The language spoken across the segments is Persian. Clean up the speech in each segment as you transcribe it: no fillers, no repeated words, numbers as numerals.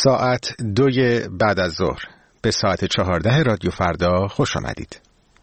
ساعت 2 بعد از ظهر به ساعت 14 رادیو فردا خوش آمدید.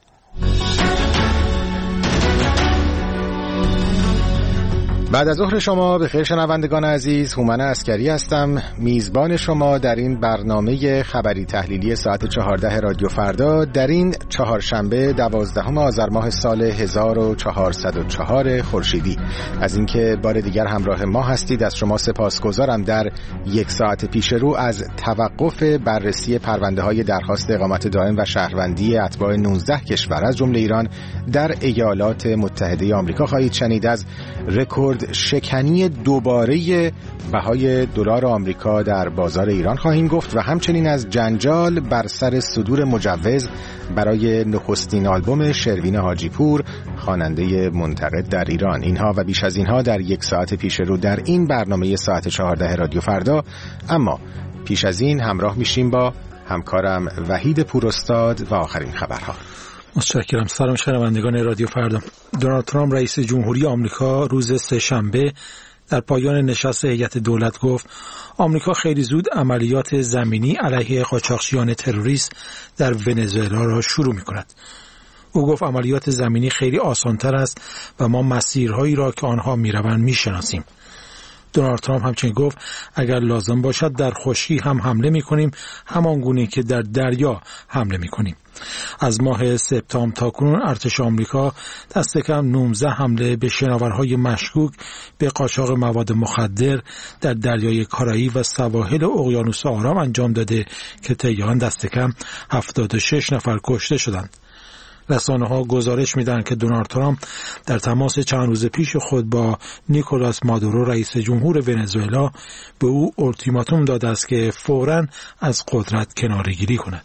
بعد از ظهر شما به خیر شنوندگان عزیز، هومن عسکری هستم، میزبان شما در این برنامه خبری تحلیلی ساعت 14 رادیو فردا در این چهارشنبه 12 آذر ماه سال 1404 خورشیدی. از اینکه بار دیگر همراه ما هستید از شما سپاسگزارم. در یک ساعت پیش رو از توقف بررسی پرونده های درخواست اقامت دائم و شهروندی اتباع 19 کشور از جمله ایران در ایالات متحده آمریکا خواهید شنید. از رکورد شکنی دوباره بهای دلار آمریکا در بازار ایران خواهیم گفت و همچنین از جنجال بر سر صدور مجوز برای نخستین آلبوم شروین حاجی پور، خواننده منتقد در ایران. اینها و بیش از اینها در یک ساعت پیش رو در این برنامه ساعت 14 رادیو فردا. اما پیش از این همراه میشیم با همکارم وحید پوراستاد و آخرین خبرها. متشکرم. سلام شنوندگان رادیو فردا. دونالد ترامپ رئیس جمهوری آمریکا روز سه‌شنبه در پایان نشست هیئت دولت گفت آمریکا خیلی زود عملیات زمینی علیه قاچاقچیان تروریست در ونزوئلا را شروع می‌کند. او گفت عملیات زمینی خیلی آسان‌تر است و ما مسیرهایی را که آنها می‌روند می‌شناسیم. دونالد ترامپ همچنین گفت اگر لازم باشد در خشکی هم حمله می‌کنیم، همان گونه که در دریا حمله می‌کنیم. از ماه سپتامبر تا کنون ارتش آمریکا دست کم 19 حمله به شناورهای مشکوک به قاچاق مواد مخدر در دریای کارائیب و سواحل اقیانوس آرام انجام داده که طی آن دست کم 76 نفر کشته شدند. رسانه‌ها گزارش می‌دهند که دونالد ترامپ در تماس چند روز پیش خود با نیکولاس مادورو رئیس جمهور ونزوئلا به او اولتیماتوم داده است که فوراً از قدرت کناره‌گیری کند.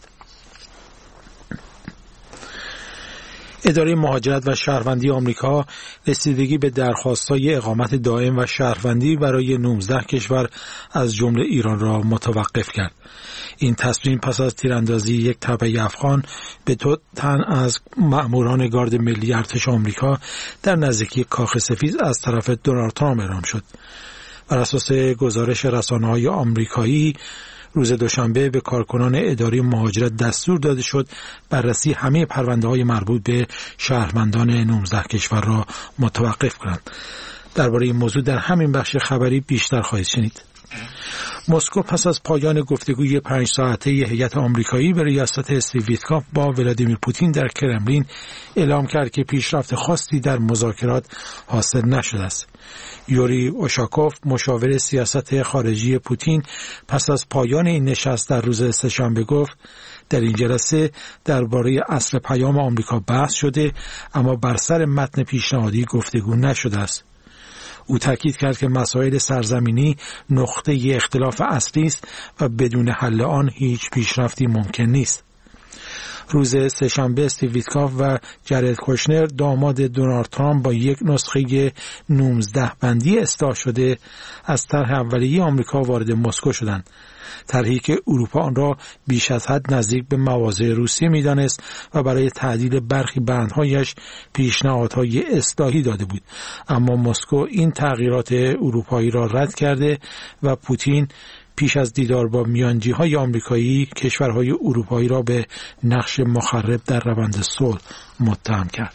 اداره مهاجرت و شهروندی آمریکا رسیدگی به درخواست‌های اقامت دائم و شهروندی برای 19 کشور از جمله ایران را متوقف کرد. این تصمیم پس از تیراندازی یک تپه افغان به 2 تن از مأموران گارد ملی ارتش آمریکا در نزدیکی کاخ سفید از طرف دونالد ترامپ اعلام شد. بر اساس گزارش رسانه‌های آمریکایی روز دوشنبه به کارکنان اداره مهاجرت دستور داده شد بررسی همه پرونده‌های مربوط به شهروندان 19 کشور را متوقف کنند. درباره این موضوع در همین بخش خبری بیشتر خواهید شنید. مسکو پس از پایان گفتگوی 5 ساعته هیئت آمریکایی به ریاست استیو ویتکاف با ولادیمیر پوتین در کرملین اعلام کرد که پیشرفت خاصی در مذاکرات حاصل نشده است. یوری اوشاکوف مشاور سیاست خارجی پوتین پس از پایان این نشست در روز سه‌شنبه گفت در این جلسه درباره اصل پیام آمریکا بحث شده اما بر سر متن پیشنهادی گفتگو نشده است. او تاکید کرد که مسائل سرزمینی نقطه اختلاف اصلی است و بدون حل آن هیچ پیشرفتی ممکن نیست. روز سه‌شنبه استیو ویتکاف و جرد کوشنر داماد دونالد ترامپ با یک نسخه 19 بندی اصلاح شده از طرح اولیه آمریکا وارد مسکو شدند. طرحی که اروپا آن را بیش از حد نزدیک به مواضع روسیه می‌دانست و برای تعدیل برخی بندهایش پیشنهادهای اصلاحی داده بود، اما مسکو این تغییرات اروپایی را رد کرده و پوتین پیش از دیدار با میانجی‌های آمریکایی کشورهای اروپایی را به نقش مخرب در روند صلح متهم کرد.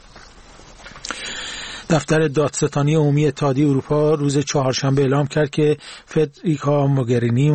دفتر دادستانی عمومی اتحادیه اروپا روز چهارشنبه اعلام کرد که فدریکا موگرینی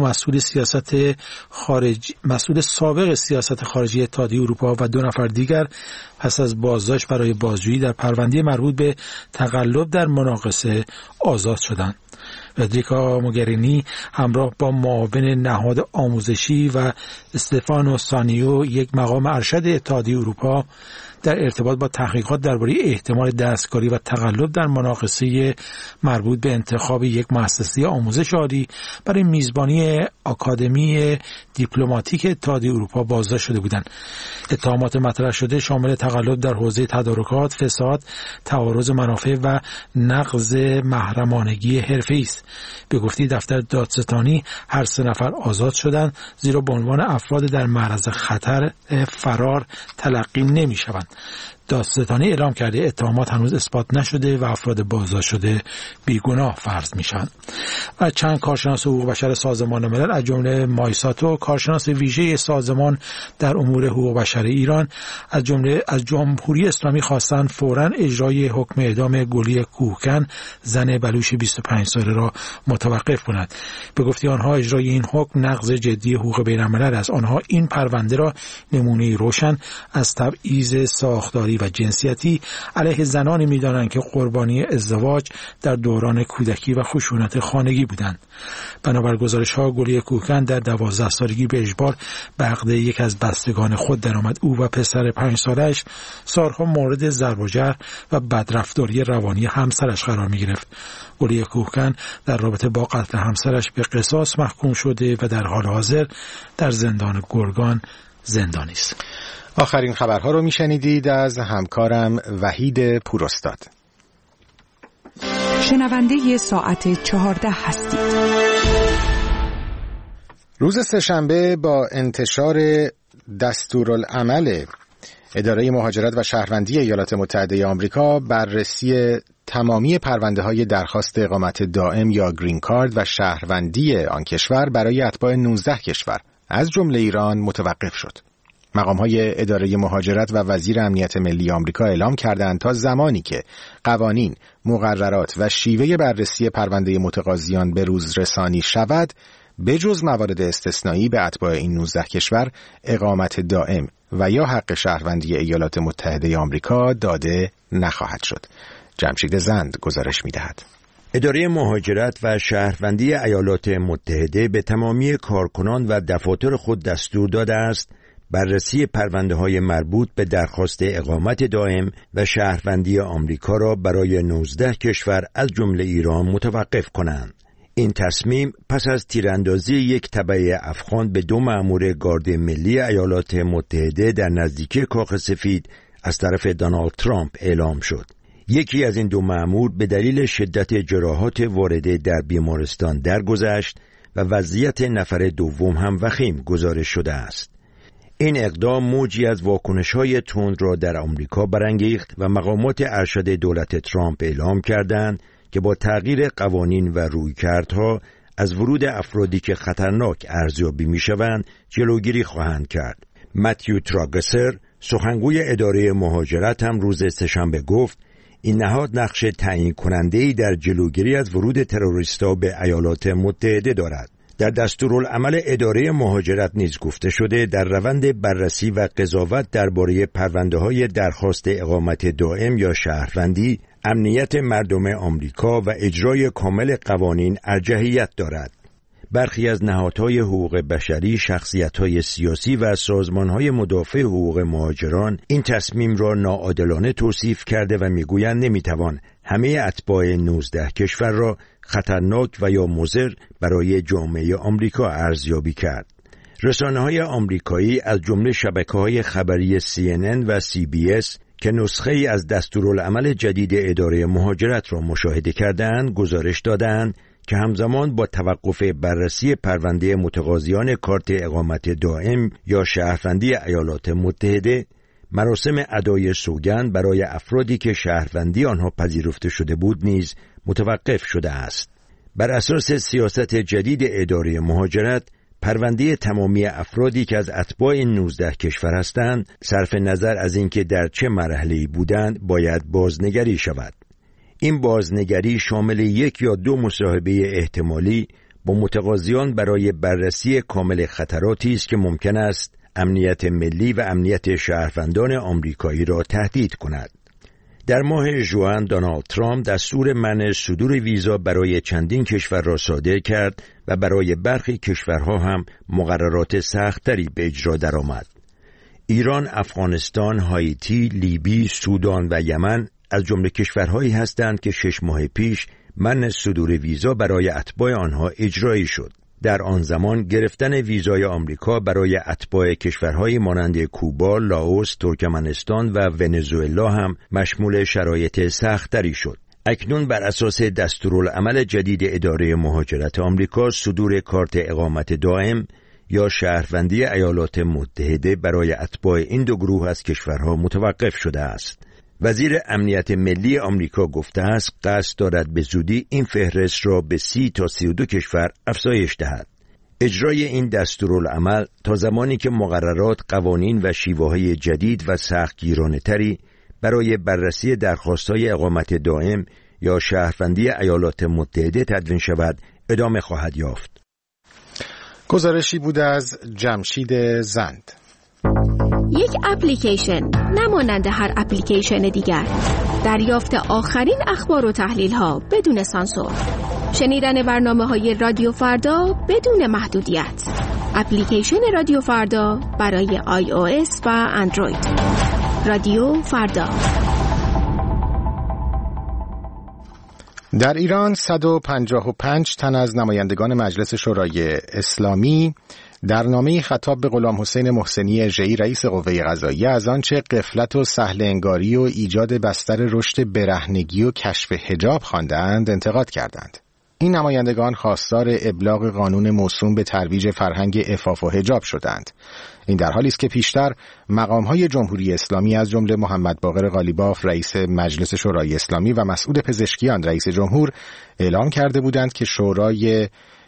مسئول سابق سیاست خارجی اتحادیه اروپا و 2 نفر دیگر پس از بازداشت برای بازجویی در پرونده مربوط به تقلب در مناقصه آزاد شدند. فدریکا موگرینی همراه با معاون نهاد آموزشی و استفانو سانیو یک مقام ارشد اتحادیه اروپا در ارتباط با تحقیقات درباره احتمال دستکاری و تقلب در مناقصه مربوط به انتخاب یک مؤسسه آموزش عالی برای میزبانی آکادمی دیپلماتیک اتحادیه اروپا بازداشت شده بودند. اتهامات مطرح شده شامل تقلب در حوزه تدارکات، فساد، تعارض منافع و نقض محرمانگی حرفه‌ای است. به گفته دفتر دادستانی هر 3 نفر آزاد شدند زیرا به عنوان افراد در معرض خطر فرار تلقی نمی‌شوند. دادستانی اعلام کرده اتهامات هنوز اثبات نشده و افراد بازداشت شده بیگناه فرض میشن. و چند کارشناس حقوق بشر سازمان ملل از جمله مایساتو، کارشناس ویژه سازمان در امور حقوق بشر ایران، از جمهوری اسلامی خواستن فوراً اجرای حکم اعدام گلی کوهکن زن بلوچ 25 ساله را متوقف کند. به گفته آنها اجرای این حکم نقض جدی حقوق بین‌الملل است. آنها این پرونده را نمونه روشن از تبعیض ساختاری و جنسیتی علیه زنانی می‌دانند که قربانی ازدواج در دوران کودکی و خشونت خانگی بودند. بنابر گزارش‌ها گلی کوهکن در 12 سالگی به اجبار به عقد یک از بستگان خود درآمد. او و پسر 5 سالش سالها مورد ضرب و جرح و بدرفتاری روانی همسرش قرار می‌گرفت. گلی کوهکن در رابطه با قتل همسرش به قصاص محکوم شده و در حال حاضر در زندان گرگان زندانی است. آخرین خبرها رو میشنیدید از همکارم وحید پوراستاد. شنونده ساعت 14 هستید. روز سه‌شنبه با انتشار دستورالعمل اداره مهاجرت و شهروندی ایالات متحده آمریکا بررسی تمامی پرونده‌های درخواست اقامت دائم یا گرین کارت و شهروندی آن کشور برای اتباع 19 کشور از جمله ایران متوقف شد. مقام‌های اداره مهاجرت و وزیر امنیت ملی آمریکا اعلام کردند تا زمانی که قوانین، مقررات و شیوه بررسی پرونده متقاضیان به روز رسانی شود، بجز موارد استثنایی به اتباع این 19 کشور اقامت دائم و یا حق شهروندی ایالات متحده آمریکا داده نخواهد شد. جمشید زند گزارش می‌دهد. اداره مهاجرت و شهروندی ایالات متحده به تمامی کارکنان و دفاتر خود دستور داده است بررسی پرونده‌های مربوط به درخواست اقامت دائم و شهروندی آمریکا را برای 19 کشور از جمله ایران متوقف کنند. این تصمیم پس از تیراندازی یک تبع افغان به 2 مأمور گارد ملی ایالات متحده در نزدیکی کاخ سفید از طرف دونالد ترامپ اعلام شد. یکی از این 2 مأمور به دلیل شدت جراحات وارده در بیمارستان درگذشت و وضعیت نفر دوم هم وخیم گزارش شده است. این اقدام موجی از واکنش‌های تند را در آمریکا برانگیخت و مقامات ارشد دولت ترامپ اعلام کردند که با تغییر قوانین و رویکردها از ورود افرادی که خطرناک ارزیابی می‌شوند جلوگیری خواهند کرد. متیو تراگسر، سخنگوی اداره مهاجرت، هم روز سه‌شنبه گفت این نهاد نقش تعیین کننده‌ای در جلوگیری از ورود تروریست‌ها به ایالات متحده دارد. در دستورالعمل اداره مهاجرت نیز گفته شده در روند بررسی و قضاوت درباره پرونده‌های درخواست اقامت دائم یا شهروندی، امنیت مردم آمریکا و اجرای کامل قوانین ارجحیت دارد. برخی از نهادهای حقوق بشری، شخصیت‌های سیاسی و سازمان‌های مدافع حقوق مهاجران این تصمیم را ناعادلانه توصیف کرده و می‌گویند نمی‌توان همه اتباع 19 کشور را خطرناک و یا مضر برای جامعه آمریکا ارزیابی کرد. رسانه‌های آمریکایی از جمله شبکه‌های خبری CNN و CBS که نسخه‌ای از دستورالعمل جدید اداره مهاجرت را مشاهده کردند، گزارش دادند که همزمان با توقف بررسی پرونده متقاضیان کارت اقامت دائم یا شهروندی ایالات متحده، مراسم ادای سوگند برای افرادی که شهروندی آنها پذیرفته شده بود نیز متوقف شده است. بر اساس سیاست جدید اداره مهاجرت، پرونده تمامی افرادی که از اتباع این 19 کشور هستند، صرف نظر از اینکه در چه مرحله‌ای بودند، باید بازنگری شود. این بازنگری شامل 1 یا 2 مصاحبه احتمالی با متقاضیان برای بررسی کامل خطراتی است که ممکن است امنیت ملی و امنیت شهروندان آمریکایی را تهدید کند. در ماه ژوئن دونالد ترامپ دستور منع صدور ویزا برای چندین کشور را صادر کرد و برای برخی کشورها هم مقررات سخت‌تری به اجرا درآمد. ایران، افغانستان، هایتی، لیبی، سودان و یمن از جمله کشورهایی هستند که 6 ماه پیش منع صدور ویزا برای اتباع آنها اجرایی شد. در آن زمان گرفتن ویزای آمریکا برای اتباع کشورهای مانند کوبا، لاوس، ترکمنستان و ونزوئلا هم مشمول شرایط سخت‌تری شد. اکنون بر اساس دستورالعمل جدید اداره مهاجرت آمریکا، صدور کارت اقامت دائم یا شهروندی ایالات متحده برای اتباع این دو گروه از کشورها متوقف شده است. وزیر امنیت ملی آمریکا گفته است قصد دارد به زودی این فهرست را به 30 تا 32 کشور افزایش دهد. اجرای این دستورالعمل تا زمانی که مقررات، قوانین و شیوه‌های جدید و سختگیرانه‌تری برای بررسی درخواست‌های اقامت دائم یا شهروندی ایالات متحده تدوین شود ادامه خواهد یافت. گزارشی بود از جمشید زند. یک اپلیکیشن نمانند هر اپلیکیشن دیگر. دریافت آخرین اخبار و تحلیل‌ها بدون سانسور. شنیدن برنامه‌های رادیو فردا بدون محدودیت. اپلیکیشن رادیو فردا برای iOS و اندروید. رادیو فردا. در ایران 155 تن از نمایندگان مجلس شورای اسلامی در نامه‌ای خطاب به غلام حسین محسنی اژه‌ای رئیس قوه قضاییه از آنچه غفلت و سهل انگاری و ایجاد بستر رشد برهنگی و کشف حجاب خواندند انتقاد کردند. این نمایندگان خواستار ابلاغ قانون موسوم به ترویج فرهنگ عفاف و حجاب شدند. این در حالی است که پیشتر مقام‌های جمهوری اسلامی از جمله محمد باقر قالیباف رئیس مجلس شورای اسلامی و مسعود پزشکیان رئیس جمهور اعلام کرده بودند که شورای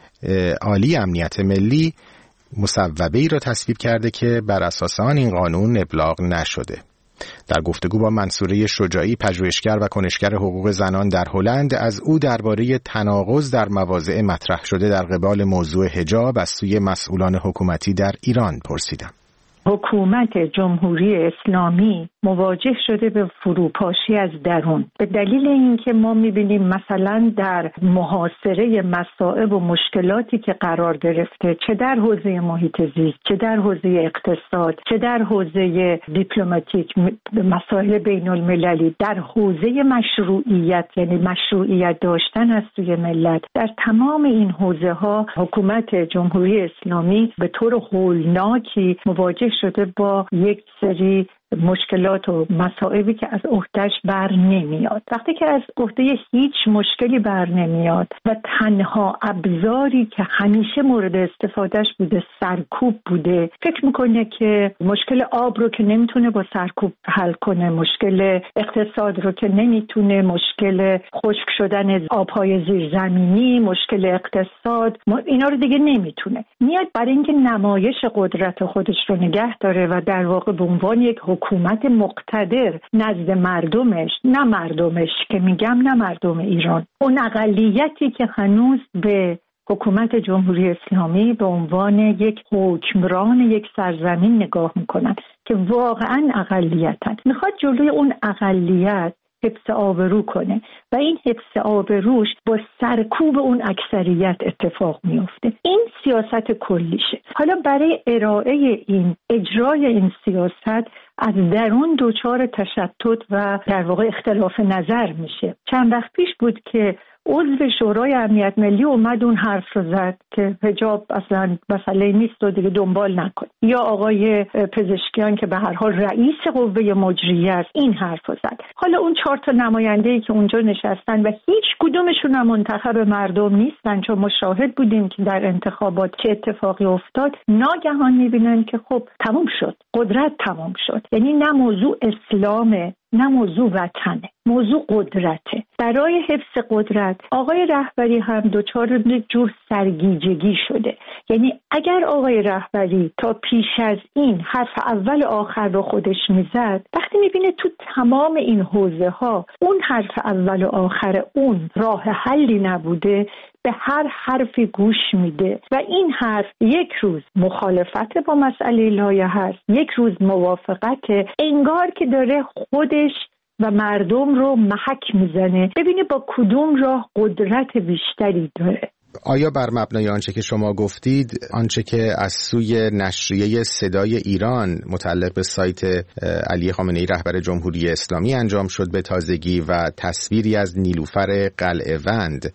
عالی امنیت ملی مصوبه‌ای را تصویب کرده که بر اساس آن این قانون ابلاغ نشده. در گفتگو با منصوره شجاعی پژوهشگر و کنشگر حقوق زنان در هلند از او درباره تناقض در مواضع مطرح شده در قبال موضوع حجاب از سوی مسئولان حکومتی در ایران پرسیدم. حکومت جمهوری اسلامی مواجه شده به فروپاشی از درون به دلیل اینکه ما می‌بینیم مثلا در محاصره مصائب و مشکلاتی که قرار گرفته، چه در حوزه محیط زیست، چه در حوزه اقتصاد، چه در حوزه دیپلماتیک، مسائل بین المللی، در حوزه مشروعیت، یعنی مشروعیت داشتن از سوی ملت، در تمام این حوزه ها حکومت جمهوری اسلامی به طور هولناکی مواجه شده با یک سری مشکلات و مصائبی که از عهده‌اش بر نمیاد. وقتی که از عهده هیچ مشکلی بر نمیاد و تنها ابزاری که همیشه مورد استفادهش بوده سرکوب بوده، فکر میکنه که مشکل آب رو که نمیتونه با سرکوب حل کنه، مشکل اقتصاد رو که نمیتونه، مشکل خشک شدن آبهای زیرزمینی، مشکل اقتصاد، اینا رو دیگه نمیتونه. میاد برای اینکه نمایش قدرت خودش رو نگه داره و در واقع به عنوان یک حکومت مقتدر نزد مردمش، نه مردمش که میگم، نه مردم ایران، اون اقلیتی که هنوز به حکومت جمهوری اسلامی به عنوان یک حکمران یک سرزمین نگاه میکنن که واقعا اقلیتن، میخواد جلوی اون اقلیت حفظ آبرو کنه و این حفظ آبروش با سرکوب اون اکثریت اتفاق میفته. این سیاست کلیشه. حالا برای اجرای این سیاست از درون دچار تشتت و در واقع اختلاف نظر میشه. چند وقت پیش بود که عضو شورای امنیت ملی اومد اون حرف رو زد که حجاب اصلا مسئله نیست و دیگه دنبال نکن. یا آقای پزشکیان که به هر حال رئیس قوه مجریه است این حرف رو زد. حالا اون 4 تا نماینده‌ای که اونجا نشستن و هیچ کدومشون هم منتخب مردم نیستن، چون ما شاهد بودیم که در انتخابات چه اتفاقی افتاد، ناگهان میبینن که خب تموم شد، قدرت تموم شد. یعنی نه موضوع اسلامه، نه موضوع وطنه، موضوع قدرته. برای حفظ قدرت آقای رهبری هم دچار یک جور سرگیجگی شده. یعنی اگر آقای رهبری تا پیش از این حرف اول آخر رو خودش میزد، وقتی میبینه تو تمام این حوزه ها اون حرف اول و آخر اون راه حلی نبوده، به هر حرفی گوش میده و این حرف یک روز مخالفت با مسئله لایحه هست، یک روز موافقت، انگار که داره خودش و مردم رو محک میزنه ببینه با کدوم راه قدرت بیشتری داره. آیا بر مبنای آنچه که شما گفتید، آنچه که از سوی نشریه صدای ایران متعلق به سایت علی خامنه‌ای رهبر جمهوری اسلامی انجام شد به تازگی و تصویری از نیلوفر قلعه‌وند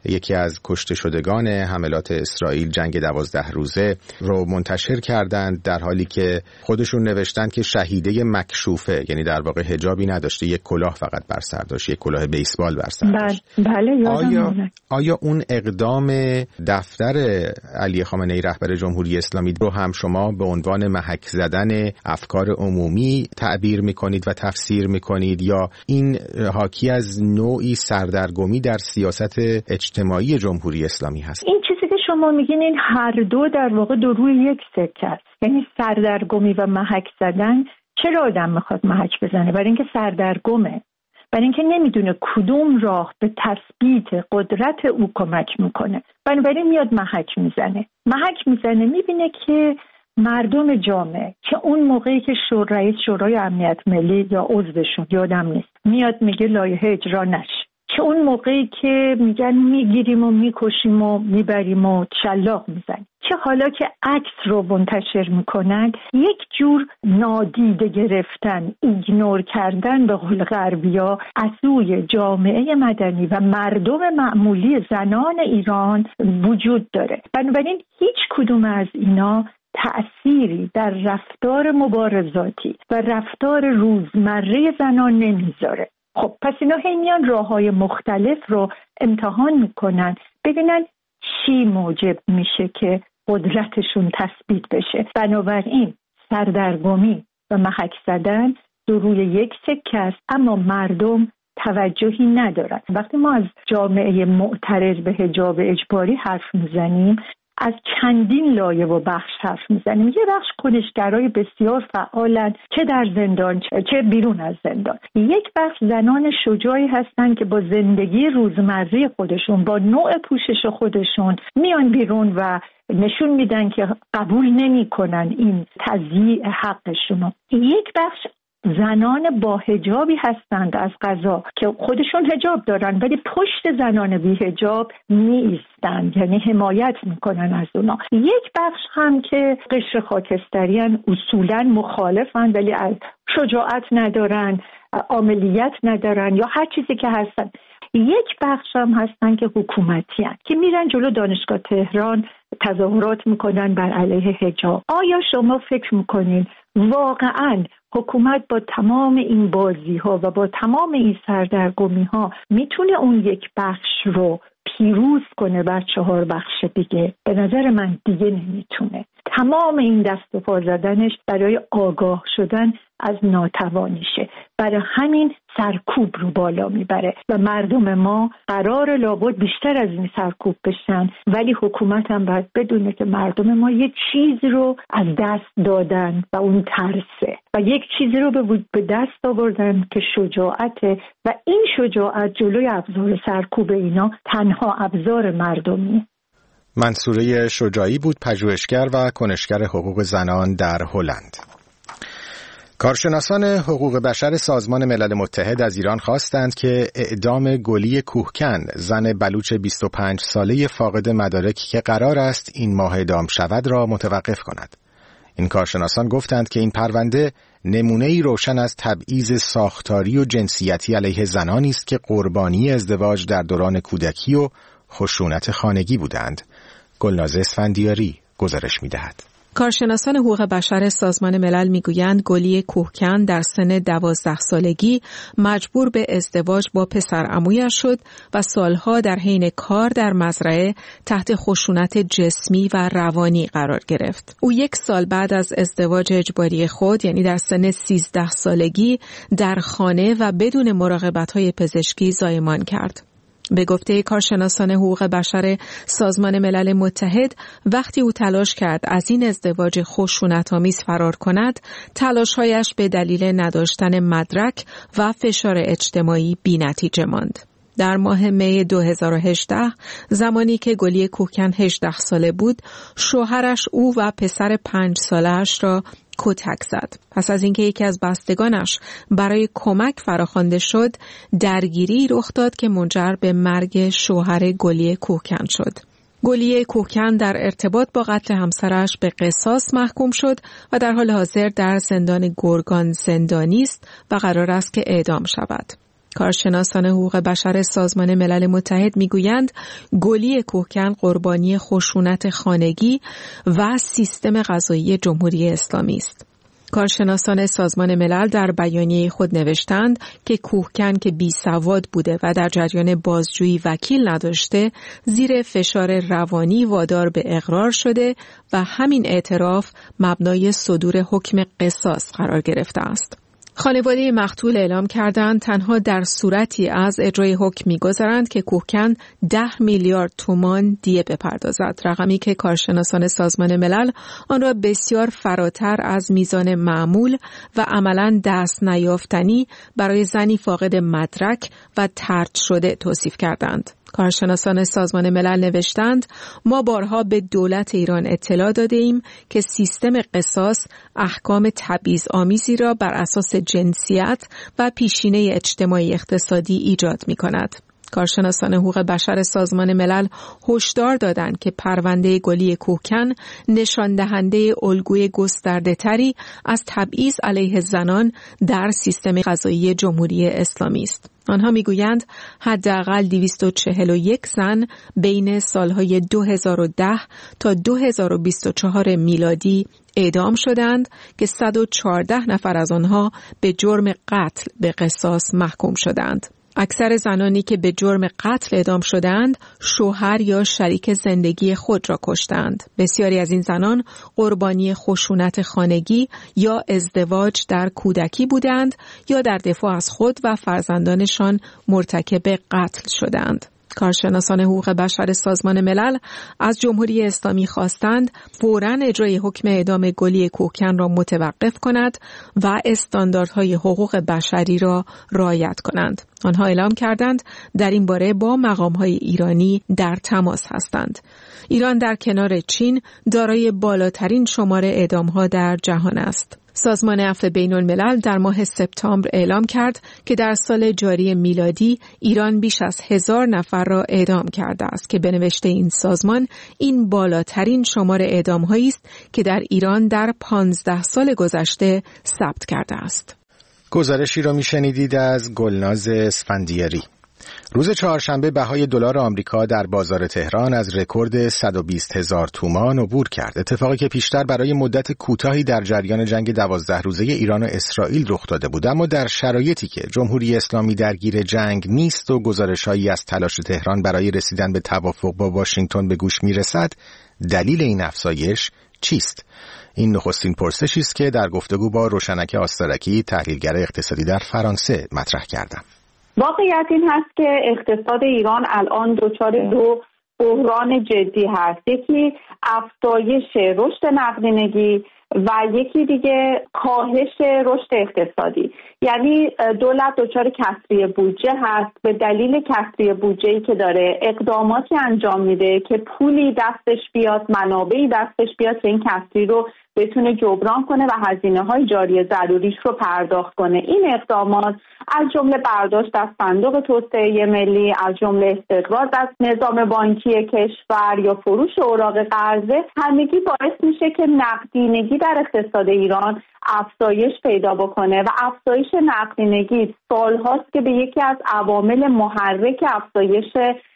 یکی از کشته شدگان حملات اسرائیل جنگ 12 روزه رو منتشر کردند، در حالی که خودشون نوشتن که شهیده مکشوفه، یعنی در واقع حجابی نداشته، یک کلاه فقط بر سر داشت، یک کلاه بیسبال بر سر داشت. بله آیا اون اقدام دفتر علی خامنه‌ای رهبر جمهوری اسلامی رو هم شما به عنوان محک زدن افکار عمومی تعبیر میکنید و تفسیر میکنید، یا این حاکی از نوعی سردرگمی در سیاست اجتماعی جمهوری اسلامی هست؟ این چیزی که شما میگین این هر دو در واقع دو روی یک سکه است. یعنی سردرگمی و محک زدن. چرا آدم میخواد محک بزنه؟ برای اینکه سردرگمه، برای اینکه نمیدونه کدوم راه به تثبیت قدرت او کمک میکنه، بنابراین میاد محک میزنه. میبینه که مردم جامعه، که اون موقعی که رئیس شورای امنیت ملی یا عضوشون یادم نیست میاد میگه لایحه اجرا نشه، که اون موقعی که میگن میگیریم و میکشیم و میبریم و شلاق میزنیم، چه حالا که عکس رو منتشر میکنن، یک جور نادیده گرفتن، ایگنور کردن به قول غربیا از سوی جامعه مدنی و مردم معمولی زنان ایران وجود داره. بنابراین هیچ کدوم از اینا تأثیری در رفتار مبارزاتی و رفتار روزمره زنان نمیذاره. خب پس اینا هی میان راه‌های مختلف رو امتحان میکنن ببینن چی موجب میشه که قدرتشون تثبیت بشه. بنابراین سردرگمی و محک زدن دو روی یک سکه است، اما مردم توجهی ندارن. وقتی ما از جامعه معترض به حجاب اجباری حرف میزنیم، از چندین لایه و بخش حرف میزنیم. یه بخش کنشگرای بسیار فعالن، چه در زندان چه بیرون از زندان. یک بخش زنان شجاعی هستن که با زندگی روزمره خودشون، با نوع پوشش خودشون میان بیرون و نشون میدن که قبول نمیکنن این تضییع حقشونو. یک بخش زنان با حجابی هستند از قضا که خودشون حجاب دارن ولی پشت زنان بی حجاب نیستند، یعنی حمایت میکنن از اونا. یک بخش هم که قشر خاکستریان، اصولا مخالفن ولی از شجاعت ندارن، عاملیت ندارن یا هر چیزی که هستن. یک بخش هم هستن که حکومتی هستن که میرن جلو دانشگاه تهران تظاهرات میکنن بر علیه حجاب. آیا شما فکر میکنین واقعاً حکومت با تمام این بازی ها و با تمام این سردرگمی ها میتونه اون یک بخش رو پیروز کنه بر 4 بخش دیگه؟ به نظر من دیگه نمیتونه. تمام این دست و پا زدنش برای آگاه شدن از ناتوانیشه، برای همین سرکوب رو بالا میبره و مردم ما قرار لابد بیشتر از این سرکوب بشن، ولی حکومت هم باید بدونه که مردم ما یک چیز رو از دست دادن و اون ترسه و یک چیزی رو به دست آوردن که شجاعته و این شجاعت جلوی ابزار سرکوب اینا تنها ابزار مردمیه. منصوره شجاعی بود، پژوهشگر و کنشگر حقوق زنان در هلند. کارشناسان حقوق بشر سازمان ملل متحد از ایران خواستند که اعدام گلی کوهکن، زن بلوچ 25 ساله فاقد مدارک که قرار است این ماه اعدام شود، را متوقف کند. این کارشناسان گفتند که این پرونده نمونه‌ای روشن از تبعیض ساختاری و جنسیتی علیه زنانی است که قربانی ازدواج در دوران کودکی و خشونت خانگی بودند. گلناز اسفندیاری گزارش می‌دهد. کارشناسان حقوق بشر سازمان ملل میگویند گلی کوهکن در سن 12 سالگی مجبور به ازدواج با پسرعمویش شد و سالها در حین کار در مزرعه تحت خشونت جسمی و روانی قرار گرفت. او 1 سال بعد از ازدواج اجباری خود، یعنی در سن 13 سالگی، در خانه و بدون مراقبت‌های پزشکی زایمان کرد. به گفته کارشناسان حقوق بشر سازمان ملل متحد، وقتی او تلاش کرد از این ازدواج خشونت‌آمیز فرار کند، تلاش‌هایش به دلیل نداشتن مدرک و فشار اجتماعی بی‌نتیجه ماند. در ماه می 2018 زمانی که گلی کوهکن 18 ساله بود، شوهرش او و پسر 5 ساله‌اش را کتک زد. پس از اینکه یکی از بستگانش برای کمک فراخوانده شد، درگیری رخ داد که منجر به مرگ شوهر گلی کوهکن شد. گلی کوهکن در ارتباط با قتل همسرش به قصاص محکوم شد و در حال حاضر در زندان گرگان زندانی است و قرار است که اعدام شود. کارشناسان حقوق بشر سازمان ملل متحد میگویند گلی کوهکن قربانی خشونت خانگی و سیستم قضایی جمهوری اسلامی است. کارشناسان سازمان ملل در بیانیه خود نوشتند که کوهکن که بیسواد بوده و در جریان بازجویی وکیل نداشته، زیر فشار روانی وادار به اقرار شده و همین اعتراف مبنای صدور حکم قصاص قرار گرفته است. خانواده مقتول اعلام کردند تنها در صورتی از اجرای حکم می‌گذارند که کوهکن 10 میلیارد تومان دیه بپردازد، رقمی که کارشناسان سازمان ملل آن را بسیار فراتر از میزان معمول و عملاً دست نیافتنی برای زنی فاقد مدرک و طرد شده توصیف کردند. کارشناسان سازمان ملل نوشتند ما بارها به دولت ایران اطلاع داده ایم که سیستم قصاص احکام تبعیض‌آمیزی را بر اساس جنسیت و پیشینه اجتماعی اقتصادی ایجاد می کند. کارشناسان حقوق بشر سازمان ملل هشدار دادند که پرونده گلی کوهکن نشان دهنده الگوی گسترده‌تری از تبعیض علیه زنان در سیستم قضایی جمهوری اسلامی است. آنها میگویند حداقل 241 زن بین سالهای 2010 تا 2024 میلادی اعدام شدند که 114 نفر از آنها به جرم قتل به قصاص محکوم شدند. اکثر زنانی که به جرم قتل اعدام شدند شوهر یا شریک زندگی خود را کشتند. بسیاری از این زنان قربانی خشونت خانگی یا ازدواج در کودکی بودند یا در دفاع از خود و فرزندانشان مرتکب قتل شدند. کارشناسان حقوق بشر سازمان ملل از جمهوری اسلامی خواستند فوراً اجرای حکم اعدام گلی کوهکن را متوقف کند و استانداردهای حقوق بشری را رعایت کنند. آنها اعلام کردند در این باره با مقام‌های ایرانی در تماس هستند. ایران در کنار چین دارای بالاترین شمار اعدام‌ها در جهان است. سازمان عفو بین‌الملل در ماه سپتامبر اعلام کرد که در سال جاری میلادی ایران بیش از 1000 نفر را اعدام کرده است که به نوشته این سازمان این بالاترین شمار اعدام‌هایی است که در ایران در 15 سال گذشته ثبت کرده است. گزارشی را میشنیدید از گلناز اسفندیاری. روز چهارشنبه بهای دلار آمریکا در بازار تهران از رکورد 120,000 تومان عبور کرد. اتفاقی که پیشتر برای مدت کوتاهی در جریان جنگ 12 روزه ایران و اسرائیل رخ داده بود، اما در شرایطی که جمهوری اسلامی درگیر جنگ نیست و گزارش‌هایی از تلاش تهران برای رسیدن به توافق با واشنگتن به گوش میرسد، دلیل این افزایش چیست؟ این نخستین پرسشی است که در گفتگو با روشنک آستارکی، تحلیلگر اقتصادی در فرانسه مطرح کردم. واقعیت این هست که اقتصاد ایران الان دچار دو بحران جدی هست. یکی افزایش رشد نقدینگی و یکی دیگه کاهش رشد اقتصادی. یعنی دولت دچار کسری بودجه هست. به دلیل کسری بودجه‌ای که داره اقداماتی انجام میده که پولی دستش بیاد، منابعی دستش بیاد که این کسری رو بتونه جبران کنه و هزینه‌های جاری ضروریش رو پرداخت کنه. این اقدامات از جمله برداشت از صندوق توسعه ملی، از جمله استقراض از نظام بانکی کشور یا فروش اوراق قرضه، همگی باعث میشه که نقدینگی در اقتصاد ایران افزایش پیدا بکنه و افزایش نقدینگی سال‌هاست که به یکی از عوامل محرک افزایش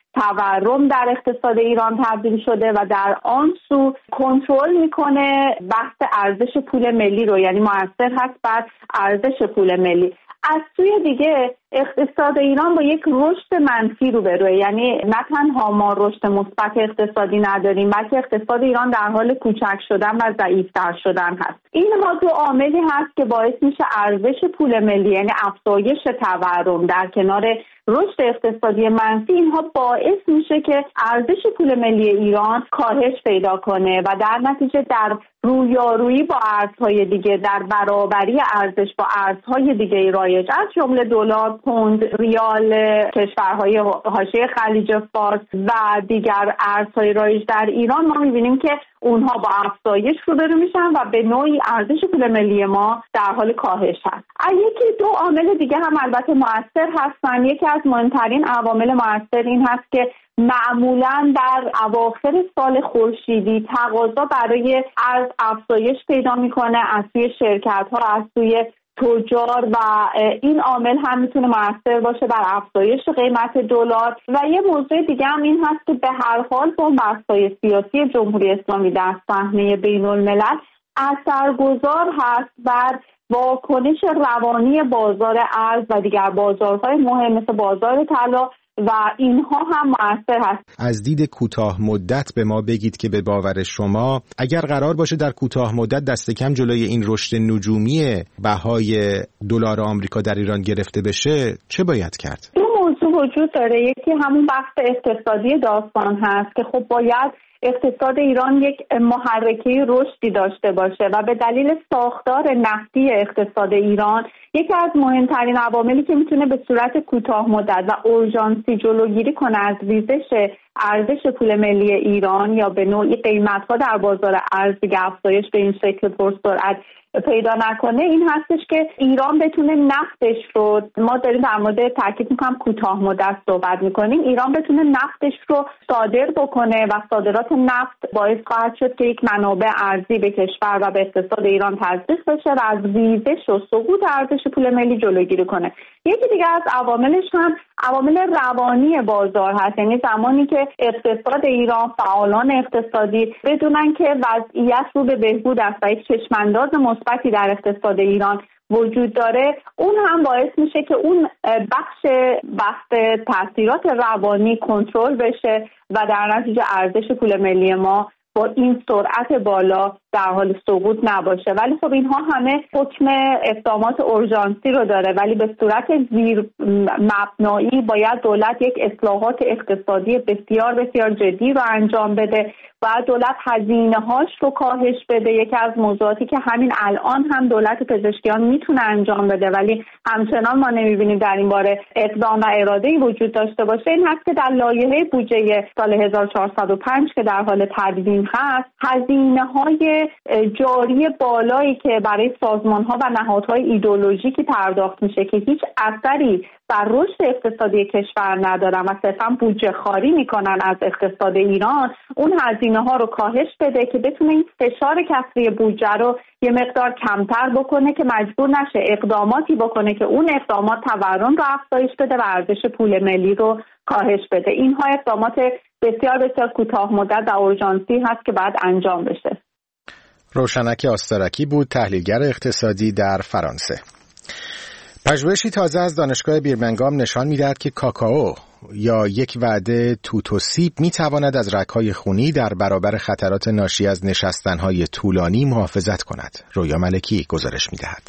تورم در اقتصاد ایران تبدیل شده و در آن سو کنترل میکنه بحث ارزش پول ملی رو، یعنی مؤثر هست بر ارزش پول ملی. از سوی دیگه اقتصاد ایران با یک رشد منفی روبروه، یعنی نه تنها ما رشد مثبت اقتصادی نداریم بلکه اقتصاد ایران در حال کوچک شدن و ضعیف‌تر شدن هست. اینها دو عاملی هست که باعث میشه ارزش پول ملی، یعنی افزایش تورم در کنار رشد اقتصادی منفی، اینها باعث میشه که ارزش پول ملی ایران کاهش پیدا کنه و در نتیجه در رویارویی با ارزهای دیگه، در برابری ارزش با ارزهای دیگه رایج از جمله دلار، پوند، ریال کشورهای حاشیه خلیج فارس و دیگر ارزهای رایج در ایران، ما می‌بینیم که اونها با افزایش روبرو میشن و به نوعی ارزش پول ملی ما در حال کاهش هست. یکی دو عامل دیگه هم البته مؤثر هستن. یکی از مهمترین عوامل مؤثر این هست که معمولاً در اواخر سال خورشیدی تقاضا برای ارز افزایش پیدا میکنه از سوی شرکت‌ها، از سوی تجار و این عامل هم میتونه مؤثر باشه بر افزایش قیمت دلار. و یه موضوع دیگه هم این هست که به هر حال بنبست‌های سیاسی جمهوری اسلامی در صحنه بین‌الملل اثرگذار هست بر واکنش روانی بازار ارز و دیگر بازارهای مهم مثل بازار طلا و اینها هم مؤثر هست. از دید کوتاه مدت به ما بگید که به باور شما اگر قرار باشه در کوتاه مدت دست کم جلوی این رشد نجومی بهای دلار آمریکا در ایران گرفته بشه چه باید کرد؟ دو موضوع وجود داره. یکی همون بحث اقتصادی داستان هست که خب باید اقتصاد ایران یک محرکه رشدی داشته باشه و به دلیل ساختار نفتی اقتصاد ایران یکی از مهمترین عواملی که میتونه به صورت کوتاه مدت و اورژانسی جلوگیری کنه از ریزش ارزش پول ملی ایران یا به نوعی قیمت‌ها در بازار ارز دیگه افزایش به این شکل پرسرعت پیدا نکنه این هستش که ایران بتونه نفتش رو، ما داریم در مورد تاکید میکنم کوتاه مدت صحبت میکنیم، ایران بتونه نفتش رو صادر بکنه و صادرات نفت باعث خواهد شد که یک منابع ارزی به کشور و به اقتصاد ایران تزریق بشه و از ریزش و سقوط ارزش پول ملی جلوگیری کنه. یکی دیگه از عواملش هم عوامل روانی بازار هست، یعنی زمانی که اقتصاد ایران، فعالان اقتصادی بدونن که وضعیت رو به بهبود است و یک چشمانداز مثبتی در اقتصاد ایران وجود داره، اون هم باعث میشه که اون بحث تاثیرات روانی کنترل بشه و در نتیجه ارزش پول ملی ما با این سرعت بالا در حال سقوط نباشه. ولی خب اینها همه حکم اقدامات اورژانسی رو داره، ولی به صورت زیر مبنایی باید دولت یک اصلاحات اقتصادی بسیار بسیار جدی رو انجام بده. باید دولت هزینه‌هاش رو کاهش بده. یکی از موضوعاتی که همین الان هم دولت پزشکیان میتونه انجام بده ولی همچنان ما نمیبینیم در این باره اقدام و اراده‌ای وجود داشته باشه، این هست که در لایحه بودجه سال 1405 که در حال تدوین هست، هزینه‌های جاری بالایی که برای سازمان‌ها و نهادهای ایدئولوژیکی پرداخت میشه که هیچ اثری بر رشد اقتصادی کشور ندارن و صرفاً بودجه خواری میکنن از اقتصاد ایران، اون هزینه‌ها رو کاهش بده که بتونه این فشار کسری بودجه رو یه مقدار کمتر بکنه که مجبور نشه اقداماتی بکنه که اون اقدامات تورم رو افزایش بده و ارزش پول ملی رو کاهش بده. اینها اقدامات بسیار بسیار کوتاه مدت و اورژانسی هست که باید انجام بشه. روشنک آستارکی بود، تحلیلگر اقتصادی در فرانسه. پژوهشی تازه از دانشگاه بیرمنگام نشان می‌دهد که کاکائو یا یک وعده توت و سیب می‌تواند از رگ‌های خونی در برابر خطرات ناشی از نشستن‌های طولانی محافظت کند. رویا ملکی گزارش می‌دهد.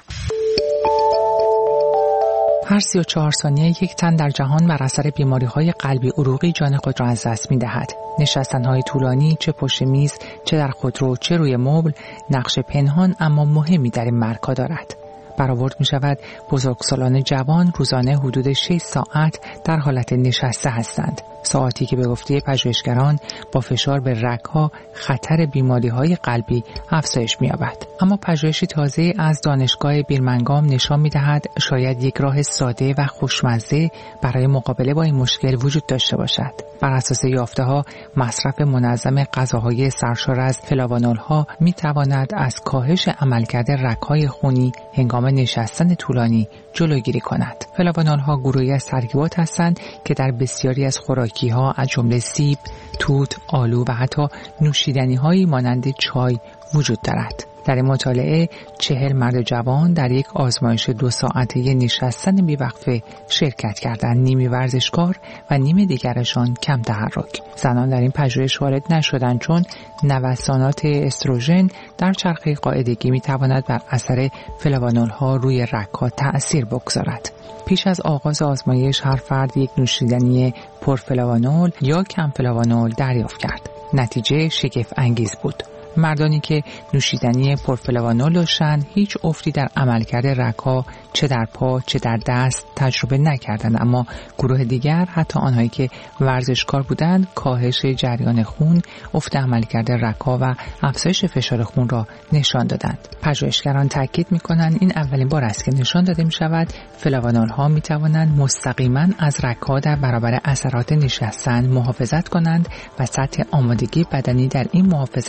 هر 34 ثانیه یک تن در جهان بر اثر بیماری‌های قلبی عروقی جان خود را از دست می‌دهد. نشستن‌های طولانی چه پشت میز، چه در خودرو، چه روی مبل، نقش پنهان اما مهمی در این مرگ‌ها دارد. برآورد می شود بزرگسالان جوان روزانه حدود 6 ساعت در حالت نشسته هستند. ساعتی که به گفته پژوهشگران با فشار به رگ‌ها خطر بیماری‌های قلبی افزایش می‌یابد. اما پژوهشی تازه از دانشگاه بیرمنگام نشان می‌دهد شاید یک راه ساده و خوشمزه برای مقابله با این مشکل وجود داشته باشد. بر اساس یافته‌ها مصرف منظم غذاهای سرشار از فلاوانول‌ها می‌تواند از کاهش عملکرد رگ‌های خونی هنگام نشستن طولانی جلوگیری کند. فلاوانول‌ها گروهی از ترکیبات هستند که در بسیاری از خوراکی‌ها از جمله سیب، توت، آلو و حتی نوشیدنی‌هایی مانند چای وجود دارد. در این مطالعه 40 مرد جوان در یک آزمایش 2 ساعته نشستن بی‌وقفه شرکت کردند، نیمی ورزشکار و نیم دیگرشان کم تحرک. زنان در این پژوهش وارد نشدند چون نوسانات استروژن در چرخه قاعدگی می‌تواند بر اثر فلاوانول‌ها روی رگ‌ها تأثیر بگذارد. پیش از آغاز آزمایش هر فرد یک نوشیدنی پرفلاوانول یا کم فلاوانول دریافت کرد. نتیجه شگفت انگیز بود. مردانی که نوشیدنی پرفلاوانول داشتند هیچ افتی در عملکرد رگ‌ها چه در پا چه در دست تجربه نکردند، اما گروه دیگر حتی آنهایی که ورزشکار بودند کاهش جریان خون، افت عملکرد رگ‌ها و افزایش فشار خون را نشان دادند. پژوهشگران تاکید می‌کنند این اولین بار است که نشان داده می‌شود فلاوانول‌ها می‌توانند مستقیما از رگ‌ها در برابر اثرات نشستن محافظت کنند و سطح آمادگی بدنی در این محافظت تفاوت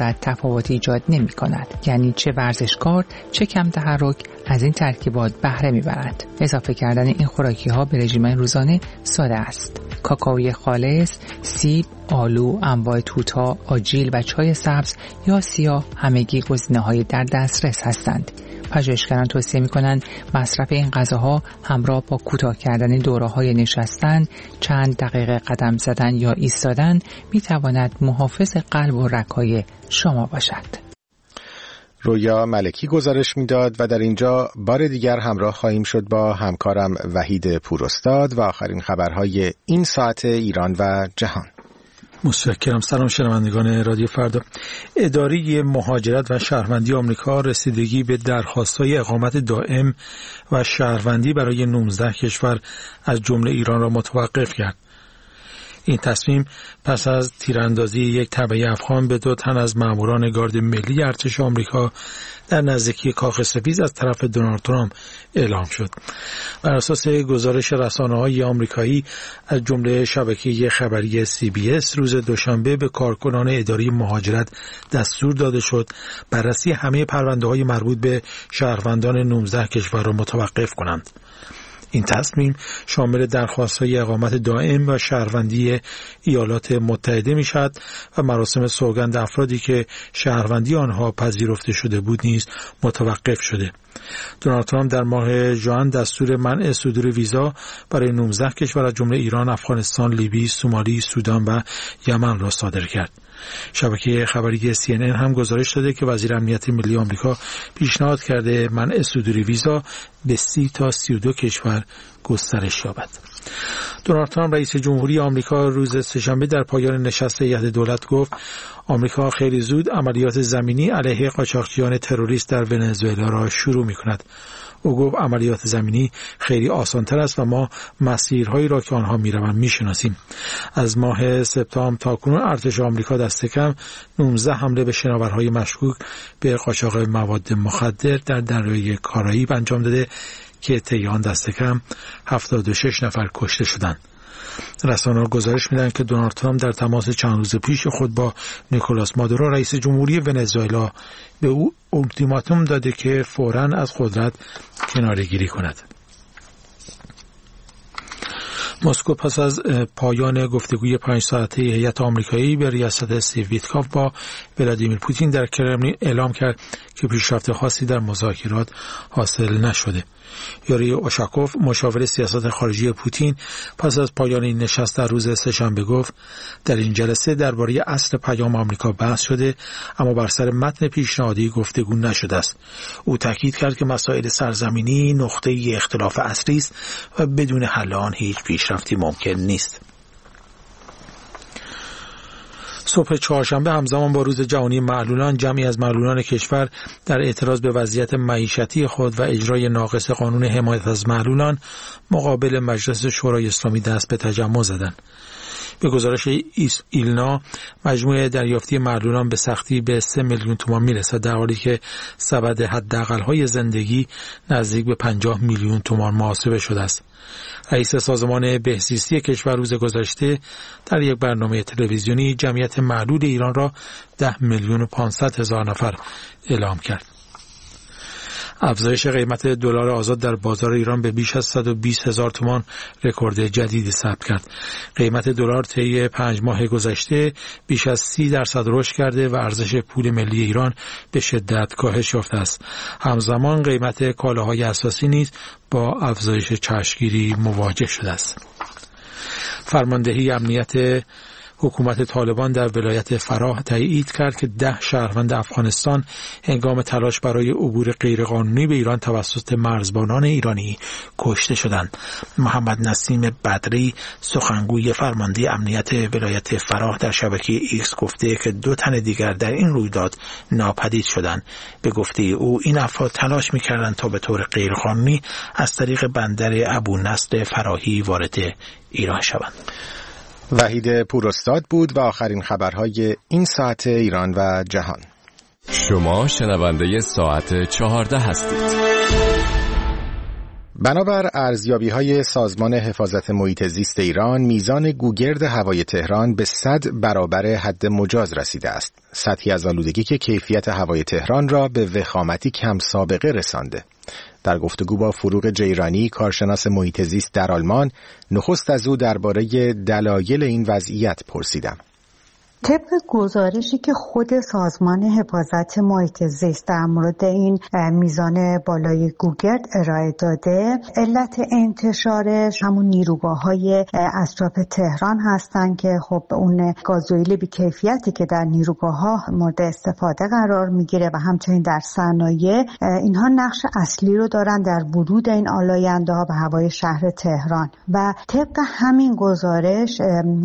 تفاوتی ایجاد نمی کند. یعنی چه ورزشکار چه کم تحرک از این ترکیبات بهره میبرد. اضافه کردن این خوراکی ها به رژیم روزانه ساده است. کاکائوی خالص، سیب، آلو، انواع توت‌ها، آجیل و چای سبز یا سیاه همگی گزینه‌های در دسترس هستند. پژوهشگران توصیه می‌کنند مصرف این غذاها همراه با کوتاه کردن دوره‌های نشستن، چند دقیقه قدم زدن یا ایستادن می‌تواند محافظ قلب و رگ‌های شما باشد. رویا ملکی گزارش میداد و در اینجا بار دیگر همراه خواهیم شد با همکارم وحید پوراستاد و آخرین خبرهای این ساعت ایران و جهان. متشکرم. سلام شنوندگان رادیو فردا. اداره مهاجرت و شهروندی آمریکا رسیدگی به درخواست‌های اقامت دائم و شهروندی برای 19 کشور از جمله ایران را متوقف کرد. این تصمیم پس از تیراندازی یک تبعه افغان به 2 تن از ماموران گارد ملی ارتش آمریکا در نزدیکی کاخ سفید از طرف دونالد ترامپ اعلام شد. بر اساس گزارش رسانه‌های آمریکایی از جمله شبکه خبری CBS روز دوشنبه به کارکنان اداره مهاجرت دستور داده شد بررسی همه پرونده‌های مربوط به شهروندان 19 کشور را متوقف کنند. این تصمیم شامل درخواست‌های اقامت دائم و شهروندی ایالات متحده می‌شود و مراسم سوگند افرادی که شهروندی آنها پذیرفته شده بود نیز متوقف شده. دونالد ترامپ در ماه ژوئن دستور منع صدور ویزا برای 19 کشور از جمله ایران، افغانستان، لیبی، سومالی، سودان و یمن را صادر کرد. شبکه خبری CNN هم گزارش داده که وزیر امنیت ملی آمریکا پیشنهاد کرده منع صدور ویزا به 30 تا 32 کشور گسترش یابد. دونالد ترامپ رئیس جمهوری آمریکا روز سه‌شنبه در پایان نشست هیئت دولت گفت آمریکا خیلی زود عملیات زمینی علیه قاچاقچیان تروریست در ونزوئلا را شروع می‌کند. او گفت عملیات زمینی خیلی آسان‌تر است و ما مسیرهایی را که آنها می‌روند می‌شناسیم. از ماه سپتامبر تا کنون ارتش آمریکا دست کم 19 حمله به شناورهای مشکوک به قاچاق مواد مخدر در دریای کارائیب انجام داده که طی آن دست کم 76 نفر کشته شدند. رسانه‌ها گزارش می‌دهند که دونالد ترامپ در تماس چند روز پیش خود با نیکولاس مادورو رئیس جمهوری ونزوئلا به او اولتیماتوم داده که فوراً از قدرت کناره‌گیری کند. مسکو پس از پایان گفتگوی 5 ساعته هیئت آمریکایی به ریاست استیو ویتکاف با ولادیمیر پوتین در کرملین اعلام کرد که پیشرفت خاصی در مذاکرات حاصل نشده. یوری اوشاکوف مشاور سیاست خارجی پوتین پس از پایان این نشست در روز سه‌شنبه گفت در این جلسه درباره اصل پیام آمریکا بحث شده اما بر سر متن پیشنهادی گفتگو نشده است. او تاکید کرد که مسائل سرزمینی نقطه اختلاف اصلی است و بدون حل آن هیچ پیشرفتی ممکن نیست. صبح چهارشنبه همزمان با روز جهانی معلولان جمعی از معلولان کشور در اعتراض به وضعیت معیشتی خود و اجرای ناقص قانون حمایت از معلولان مقابل مجلس شورای اسلامی دست به تجمع زدند. به گزارش ایلنا مجموع دریافتی معلولان به سختی به 3 میلیون تومان میرسد در حالی که سبد حداقل‌های زندگی نزدیک به 50 میلیون تومان محاسبه شده است. رئیس سازمان بهزیستی کشور روز گذشته در یک برنامه تلویزیونی جمعیت معلول ایران را 10,500,000 نفر اعلام کرد. افزایش قیمت دلار آزاد در بازار ایران به بیش از 120,000 تومان رکورد جدیدی ثبت کرد. قیمت دلار طی 5 ماه گذشته بیش از 30% رشد کرده و ارزش پول ملی ایران به شدت کاهش یافته است. همزمان قیمت کالاهای اساسی نیز با افزایش چشمگیری مواجه شده است. فرماندهی امنیت حکومت طالبان در ولایت فراه تایید کرد که 10 شهروند افغانستان هنگام تلاش برای عبور غیرقانونی به ایران توسط مرزبانان ایرانی کشته شدند. محمد نسیم بدری سخنگوی فرمانده امنیت ولایت فراه در شبکه ایکس گفته که 2 تن دیگر در این رویداد ناپدید شدند. به گفته او این افراد تلاش می‌کردند تا به طور غیرقانونی از طریق بندر ابونصر فراهی وارد ایران شوند. وحید پوراستاد بود و آخرین خبرهای این ساعت ایران و جهان. شما شنونده ساعت 14 هستید. بنابر ارزیابی‌های سازمان حفاظت محیط زیست ایران، میزان گوگرد هوای تهران به 100 برابر حد مجاز رسیده است. سطحی از آلودگی که کیفیت هوای تهران را به وخامتی کم سابقه رسانده. در گفتگو با فروغ جیرانی، کارشناس محیط زیست در آلمان، نخست از او درباره دلایل این وضعیت پرسیدم. طبق گزارشی که خود سازمان حفاظت محیط زیست در مورد این میزان بالای گوگرد ارائه داده، علت انتشارش همون نیروگاه‌های اطراف تهران هستن که خب اون گازوئیل بی‌کیفیتی که در نیروگاه‌ها مورد استفاده قرار میگیره و همچنین در صنایع، اینها نقش اصلی رو دارن در ورود این آلاینده‌ها به هوای شهر تهران و طبق همین گزارش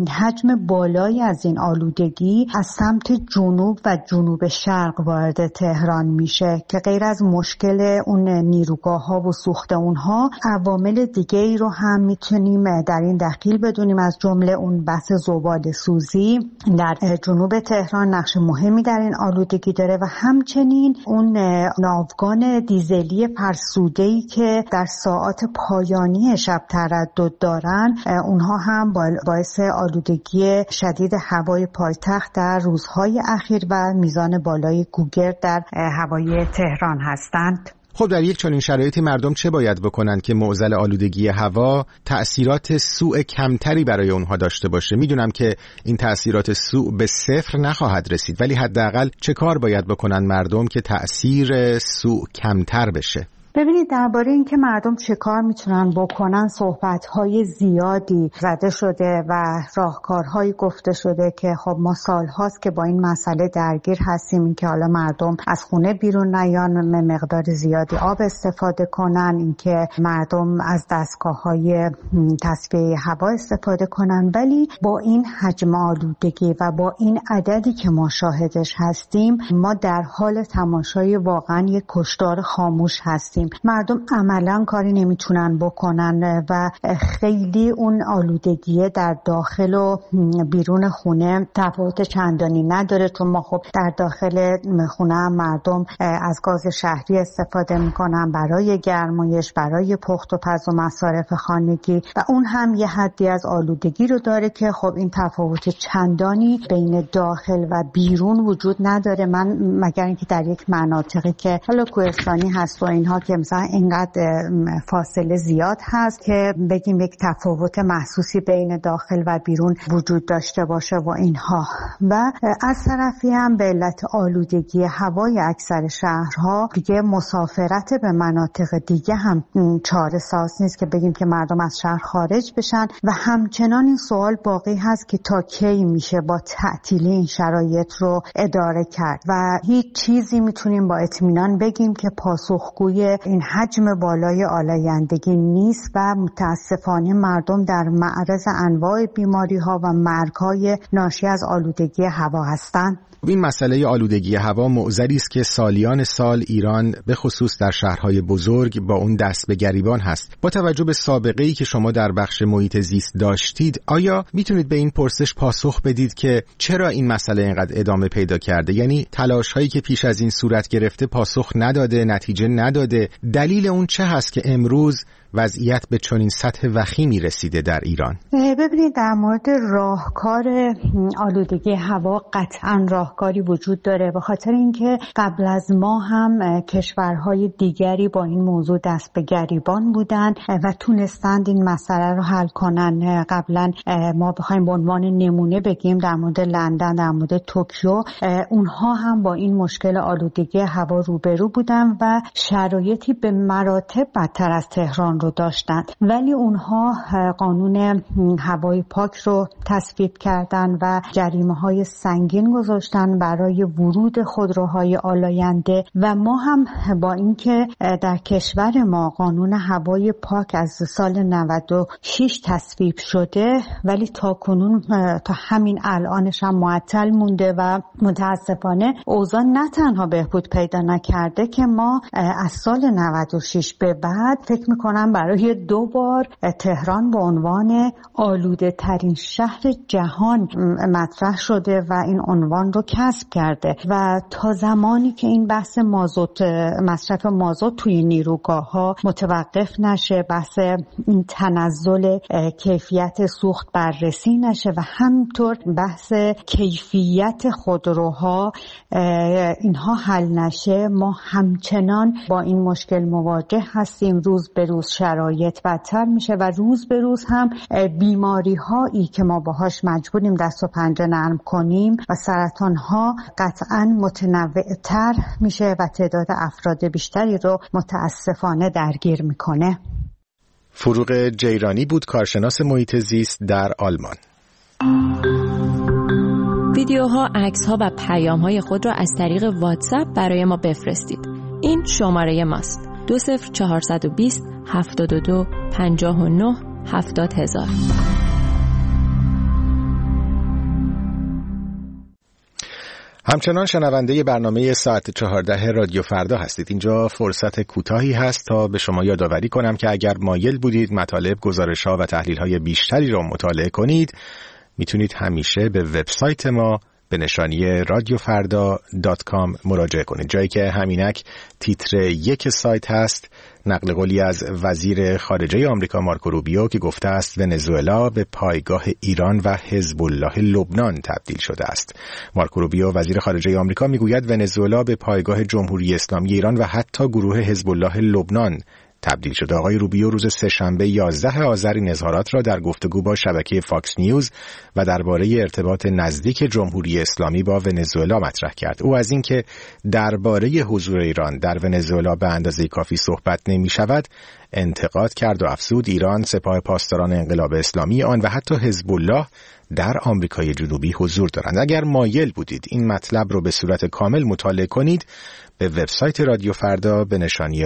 حجم بالایی از این آلودگی از سمت جنوب و جنوب شرق وارد تهران میشه که غیر از مشکل اون نیروگاه‌ها و سوخت اونها، عوامل دیگه ای رو هم میتونیم در این دخیل بدونیم، از جمله اون بحث زباله سوزی در جنوب تهران نقش مهمی در این آلودگی داره و همچنین اون ناوگان دیزلی فرسوده‌ای که در ساعات پایانی شب تردد دارن، اونها هم باعث آلودگی شدید هوای پایتخت در روزهای اخیر و میزان بالای گوگرد در هوای تهران هستند. خب در یک چنین شرایطی مردم چه باید بکنن که معضل آلودگی هوا تأثیرات سوء کمتری برای اونها داشته باشه؟ میدونم که این تأثیرات سوء به صفر نخواهد رسید، ولی حداقل چه کار باید بکنن مردم که تأثیر سوء کمتر بشه؟ ببینید، درباره این که مردم چه کار میتونن بکنن صحبت‌های زیادی زده شده و راهکارهایی گفته شده که خب ما سال‌هاست که با این مسئله درگیر هستیم، این که حالا مردم از خونه بیرون نیان، مقدار زیادی آب استفاده کنن، این که مردم از دستگاه‌های تصفیه هوا استفاده کنن. ولی با این حجم آلودگی و با این عددی که ما شاهدش هستیم، ما در حال تماشای واقعا یک کشتار خاموش هستیم. مردم عملا کاری نمیتونن بکنن و خیلی اون آلودگی در داخل و بیرون خونه تفاوت چندانی نداره، چون ما خب در داخل خونه مردم از گاز شهری استفاده میکنن برای گرمایش، برای پخت و پز و مصارف خانگی و اون هم یه حدی از آلودگی رو داره که خب این تفاوت چندانی بین داخل و بیرون وجود نداره. من مگر اینکه در یک مناطقی که حالا کوهستانی هست و اینها که مثلا اینقدر فاصله زیاد هست که بگیم یک تفاوت محسوسی بین داخل و بیرون وجود داشته باشه و اینها. و از طرفی هم به علت آلودگی هوای اکثر شهرها دیگه مسافرت به مناطق دیگه هم چاره ساز نیست که بگیم که مردم از شهر خارج بشن و همچنان این سوال باقی هست که تا کی میشه با تعطیلی این شرایط رو اداره کرد و هیچ چیزی میتونیم با اطمینان بگیم که پاسخگوی این حجم بالای آلایندگی نیست و متاسفانه مردم در معرض انواع بیماری‌ها و مرگ‌های ناشی از آلودگی هوا هستند. این مسئله آلودگی هوا معضلی است که سالیان سال ایران به خصوص در شهرهای بزرگ با اون دست به گریبان هست. با توجه به سابقه‌ای که شما در بخش محیط زیست داشتید، آیا میتونید به این پرسش پاسخ بدید که چرا این مسئله اینقدر ادامه پیدا کرده؟ یعنی تلاش‌هایی که پیش از این صورت گرفته پاسخ نداده، نتیجه نداده. دلیل اون چه هست که امروز وضعیت به چنین سطح وخیمی رسیده در ایران؟ ببینید، در مورد راهکار آلودگی هوا قطعاً راهکاری وجود داره، به خاطر اینکه قبل از ما هم کشورهای دیگری با این موضوع دست به گریبان بودن و تونستند این مسئله رو حل کنن. قبلا ما بخوایم به عنوان نمونه بگیم در مورد لندن، در مورد توکیو، اونها هم با این مشکل آلودگی هوا روبرو بودن و شرایطی به مراتب بدتر از تهران رو داشتن، ولی اونها قانون هوای پاک رو تصویب کردن و جریمه‌های سنگین گذاشتن برای ورود خودروهای آلاینده و ما هم با اینکه در کشور ما قانون هوای پاک از سال 96 تصویب شده، ولی تاکنون تا همین الانش هم معطل مونده و متاسفانه اوضاع نه تنها بهبود پیدا نکرده که ما از سال 96 به بعد فکر می‌کنم اصلا برای 2 بار تهران به عنوان آلوده ترین شهر جهان مطرح شده و این عنوان رو کسب کرده و تا زمانی که این بحث مصرف مازوت توی نیروگاه‌ها متوقف نشه، بحث این تنزل کیفیت سوخت بررسی نشه و همطور بحث کیفیت خودروها اینها حل نشه، ما همچنان با این مشکل مواجه هستیم. روز به روز شرایط بدتر میشه و روز به روز هم بیماری هایی که ما باهاش مجبوریم دست و پنجه نرم کنیم و سرطان ها قطعاً متنوع‌تر میشه و تعداد افراد بیشتری رو متاسفانه درگیر میکنه. فروغ جیرانی بود، کارشناس محیط زیست در آلمان. ویدیوها، عکس‌ها و پیام‌های خود را از طریق واتساپ برای ما بفرستید. این شماره ماست: 20420 72 59 70000. همچنان شنونده برنامه ساعت 14 رادیو فردا هستید. اینجا فرصت کوتاهی هست تا به شما یادآوری کنم که اگر مایل بودید مطالب، گزارش‌ها و تحلیل‌های بیشتری را مطالعه کنید، میتونید همیشه به وبسایت ما به نشانی radiofarda.com مراجعه کنید. جایی که همینک تیتر 1 سایت هست نقل قولی از وزیر خارجه آمریکا مارکو روبیو که گفته است ونزوئلا به پایگاه ایران و حزب الله لبنان تبدیل شده است. مارکو روبیو وزیر خارجه آمریکا میگوید ونزوئلا به پایگاه جمهوری اسلامی ایران و حتی گروه حزب الله لبنان تبدیل شده. آقای روبیو روز سه‌شنبه 11 آذر این اظهارات را در گفتگو با شبکه فاکس نیوز و درباره ارتباط نزدیک جمهوری اسلامی با ونزوئلا مطرح کرد. او از اینکه درباره حضور ایران در ونزوئلا به اندازه کافی صحبت نمی شود انتقاد کرد و افزود ایران، سپاه پاسداران انقلاب اسلامی آن و حتی حزب الله در آمریکای جنوبی حضور دارند. اگر مایل بودید این مطلب رو به صورت کامل مطالعه کنید به وبسایت رادیو فردا به نشانی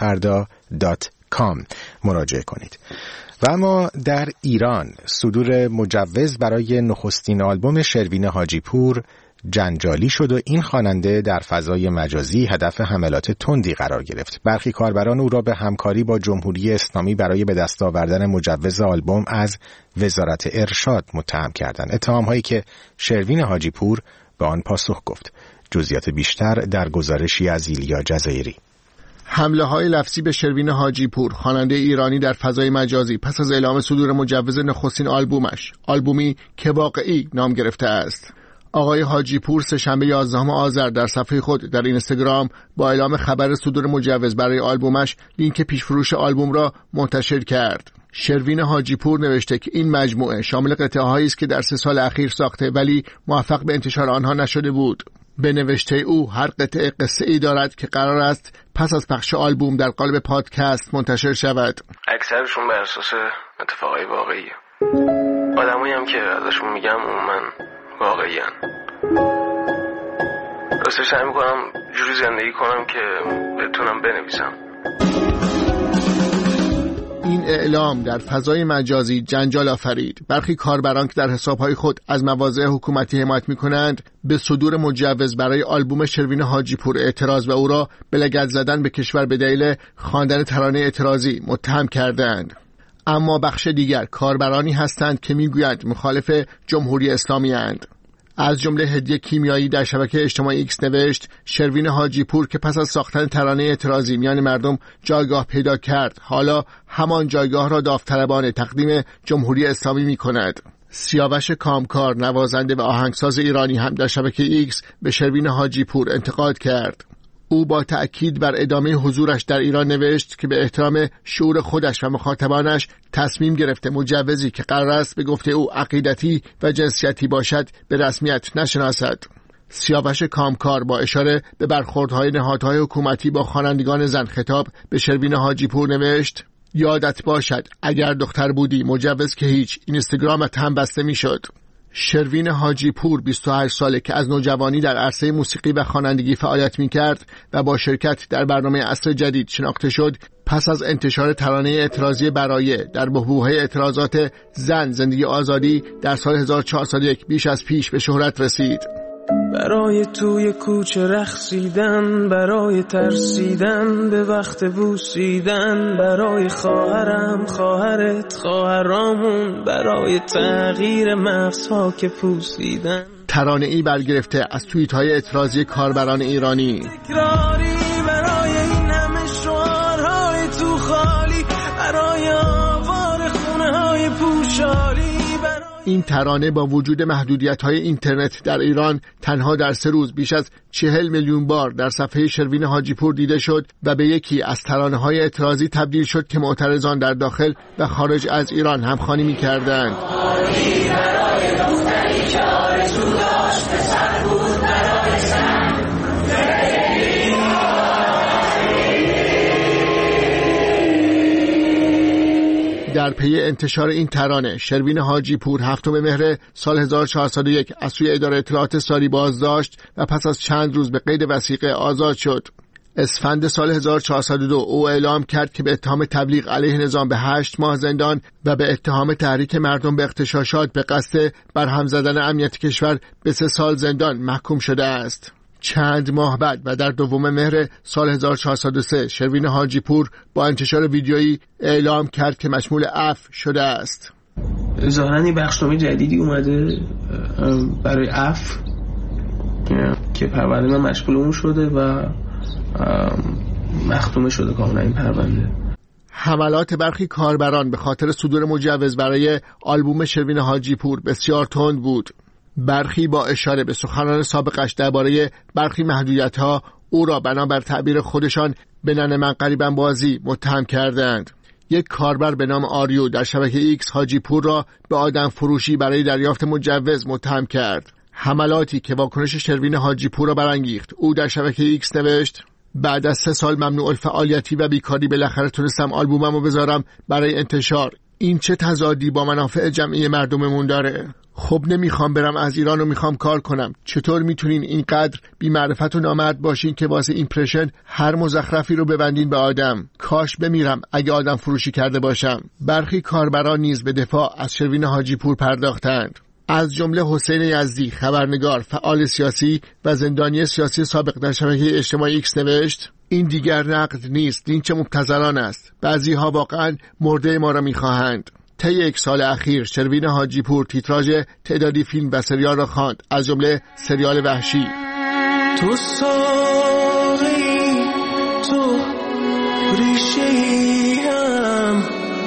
radiofarda.com مراجعه کنید. و اما در ایران صدور مجوز برای نخستین آلبوم شروین حاجی پور جنجالی شد و این خواننده در فضای مجازی هدف حملات تندی قرار گرفت. برخی کاربران او را به همکاری با جمهوری اسلامی برای به دست آوردن مجوز آلبوم از وزارت ارشاد متهم کردند. اتهام‌هایی که شروین حاجی پور به آن پاسخ گفت. جزئیات بیشتر در گزارشی از ایلیا جزایری. حمله‌های لفظی به شروین حاجی پور، خواننده ایرانی در فضای مجازی پس از اعلام صدور مجوز نخستین آلبومش، آلبومی که واقعی نام گرفته است. آقای حاجی پور سه‌شنبه 11 آذر در صفحه خود در اینستاگرام با اعلام خبر صدور مجوز برای آلبومش لینک پیشفروش آلبوم را منتشر کرد. شروین حاجی پور نوشته که این مجموعه شامل قطعه‌هایی است که در 3 سال اخیر ساخته ولی موفق به انتشار آنها نشده بود. به نوشته او هر قطعه قصه‌ای دارد که قرار است پس از پخش آلبوم در قالب پادکست منتشر شود. اکثرشون بر اساس اتفاقای واقعیه. آدمایی هم که ازشون میگم عموما واقعی‌ان. راستش سعی می‌کنم جوری زندگی کنم که بتونم بنویسم. این اعلام در فضای مجازی جنجال آفرید. برخی کاربران که در حسابهای خود از مواضع حکومتی حمایت می‌کنند به صدور مجوز برای آلبوم شروین حاجی پور اعتراض و او را به لگد زدن به کشور به دلیل خواندن ترانه اعتراضی متهم کردند. اما بخش دیگر کاربرانی هستند که میگویند مخالف جمهوری اسلامی اند. از جمله هدیه کیمیایی در شبکه اجتماعی ایکس نوشت شروین حاجی پور که پس از ساختن ترانه اعتراضی میان مردم جایگاه پیدا کرد، حالا همان جایگاه را داوطلبانه تقدیم جمهوری اسلامی می کند. سیاوش کامکار، نوازنده و آهنگساز ایرانی هم در شبکه ایکس به شروین حاجی پور انتقاد کرد. او با تأکید بر ادامه حضورش در ایران نوشت که به احترام شعور خودش و مخاطبانش تصمیم گرفته مجوزی که قرار است به گفته او عقیدتی و جنسیتی باشد به رسمیت نشناسد. سیاوش کامکار با اشاره به برخوردهای نهادهای حکومتی با خوانندگان زن خطاب به شروین حاجی پور نوشت یادت باشد اگر دختر بودی مجوز که هیچ، اینستاگرامت هم بسته میشد. شروین حاجی پور 28 ساله که از نوجوانی در عرصه موسیقی و خوانندگی فعالیت می‌کرد و با شرکت در برنامه عصر جدید شناخته شد. پس از انتشار ترانه اعتراضی برایه در بحبوحه اعتراضات زن زندگی آزادی در سال 1401 بیش از پیش به شهرت رسید. برای توی کوچه رقصیدن، برای ترسیدن به وقت بوسیدن، برای خواهرم، خواهرت، خواهرامون، برای تغییر مغزها که پوسیدن. ترانه ای برگرفته از توییت های اعتراضی کاربران ایرانی. تکراری برای این همه شعارهای تو خالی، برای آوار خونه های پوشالی. این ترانه با وجود محدودیت‌های اینترنت در ایران تنها در 3 روز بیش از 40 میلیون بار در صفحه شروین حاجی پور دیده شد و به یکی از ترانه‌های اعتراضی تبدیل شد که معترضان در داخل و خارج از ایران همخوانی می‌کردند. در پی انتشار این ترانه، شروین حاجی پور 7 مهر سال 1401 از سوی اداره اطلاعات ساری بازداشت و پس از چند روز به قید وثیقه آزاد شد. اسفند سال 1402 او اعلام کرد که به اتهام تبلیغ علیه نظام به 8 ماه زندان و به اتهام تحریک مردم به اغتشاشات به قصد برهم زدن امنیت کشور به 3 سال زندان محکوم شده است. چند ماه بعد و در 2 مهر سال 1403 شروین حاجی پور با انتشار ویدیویی اعلام کرد که مشمول عفو شده است. ظاهراً این بخشنامه جدیدی اومده برای عفو که پرونده من مشمول اون شده و مختومه شده کاملا این پرونده. حملات برخی کاربران به خاطر صدور مجوز برای آلبوم شروین حاجی پور بسیار تند بود. برخی با اشاره به سخنان سابقش درباره برخی محدودیت‌ها او را بنابر تعبیر خودشان به ننه من قریبم بازی متهم کردند. یک کاربر به نام آریو در شبکه ایکس حاجی پور را به آدم فروشی برای دریافت مجوز متهم کرد. حملاتی که واکنش شروین حاجی پور را برانگیخت. او در شبکه ایکس نوشت: بعد از 3 سال ممنوع الفعالیتی و بیکاری بالاخره تونستم آلبوممو بذارم برای انتشار. این چه تضادی با منافع جمعی مردممون داره؟ خب نمیخوام برم از ایران و میخوام کار کنم. چطور میتونین اینقدر بی معرفت و نامرد باشین که واسه ایمپرشن هر مزخرفی رو ببندین به آدم؟ کاش بمیرم اگه آدم فروشی کرده باشم. برخی کاربران نیز به دفاع از شروین حاجی پور پرداختند. از جمله حسین یزدی، خبرنگار، فعال سیاسی و زندانی سیاسی سابق در شبکه اجتماعی ایکس نوشت: این دیگر نقد نیست، لینچ مبتذلان است. بعضی‌ها واقعاً مرده ما را می‌خواهند. طی 1 سال اخیر شروین حاجی پور تیتراژ تعدادی فیلم و سریال را خواند، از جمله سریال وحشی. تو ساقی، تو ریشه‌ای هم،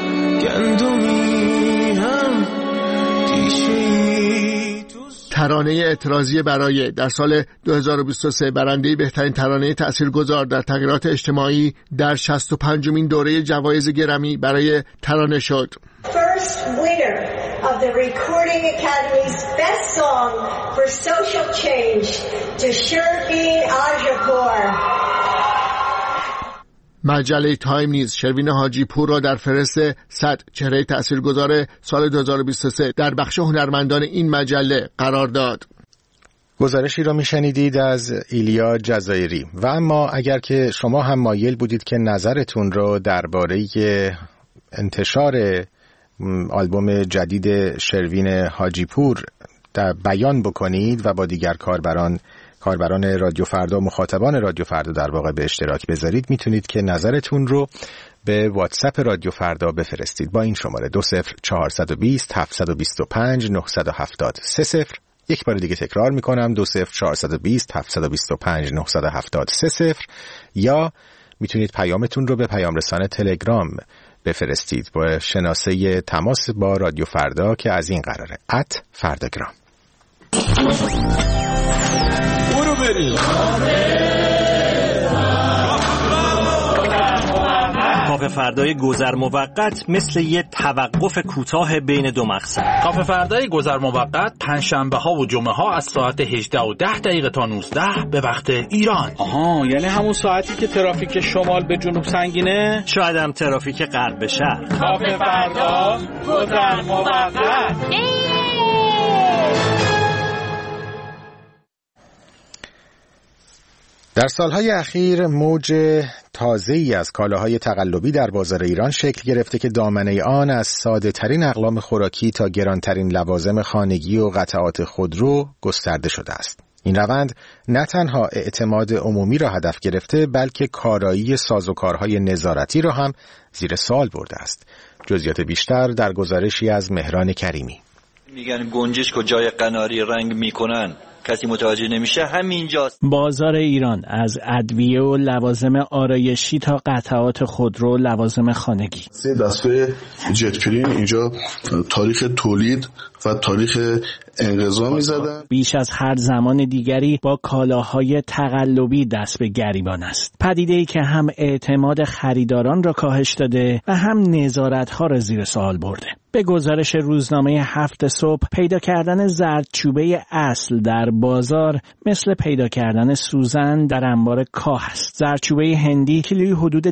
گندمی هم، تیشه‌ای. ترانه اعتراضی برای در سال 2023 برنده بهترین ترانه تاثیرگذار در تغییرات اجتماعی در 65مین دوره جوایز گرمی برای ترانه شد. First winner of the Recording Academy's Best Song for Social Change to Shervin Hajipour. مجله تایم نیز شروین حاجی پور را در فهرست 100 چهره تاثیرگذار سال 2023 در بخش هنرمندان این مجله قرار داد. گزارشی را میشنیدید از ایلیا جزایری. و اما اگر که شما هم مایل بودید که نظرتون رو درباره انتشار آلبوم جدید شروین حاجی پور بیان بکنید و با دیگر کاربران رادیو فردا، مخاطبان رادیو فردا در واقع به اشتراک بذارید، میتونید که نظرتون رو به واتساپ رادیو فردا بفرستید با این شماره 20420 725 970 30. یک بار دیگه تکرار میکنم 20420 725 970 30. یا میتونید پیامتون رو به پیام رسانه تلگرام بفرستید با شناسه تماس با رادیو فردا که از این قراره @فرداگرام. برو بریم. کافه فردای گذر موقت مثل یه توقف کوتاه بین 2 مقصد. کافه فردای گذر موقت پنجشنبه ها و جمعه ها از ساعت 18:10 تا 19 به وقت ایران. آها، یعنی همون ساعتی که ترافیک شمال به جنوب سنگینه؟ شاید هم ترافیک غرب به شرق. کافه فردا گذر موقت. در سالهای اخیر موج تازه‌ای از کالاهای تقلبی در بازار ایران شکل گرفته که دامنه آن از ساده‌ترین اقلام خوراکی تا گرانترین لوازم خانگی و قطعات خودرو گسترده شده است. این روند نه تنها اعتماد عمومی را هدف گرفته بلکه کارایی سازوکارهای نظارتی را هم زیر سوال برده است. جزئیات بیشتر در گزارشی از مهران کریمی. میگن گنجشک و جای قناری رنگ میکنن، کسی متوجه نمیشه، همینجاست. بازار ایران از ادویه و لوازم آرایشی تا قطعات خودرو و لوازم خانگی. دستگاه جت پرین اینجا تاریخ تولید و تاریخ انقضا می‌زدن. بیش از هر زمان دیگری با کالاهای تقلبی دست به گریبان است. پدیده‌ای که هم اعتماد خریداران را کاهش داده و هم نظارت‌ها را زیر سوال برده. به گزارش روزنامه 7 صبح، پیدا کردن زردچوبه اصل در بازار مثل پیدا کردن سوزن در انبار کاه است. زردچوبه هندی کیلویی حدود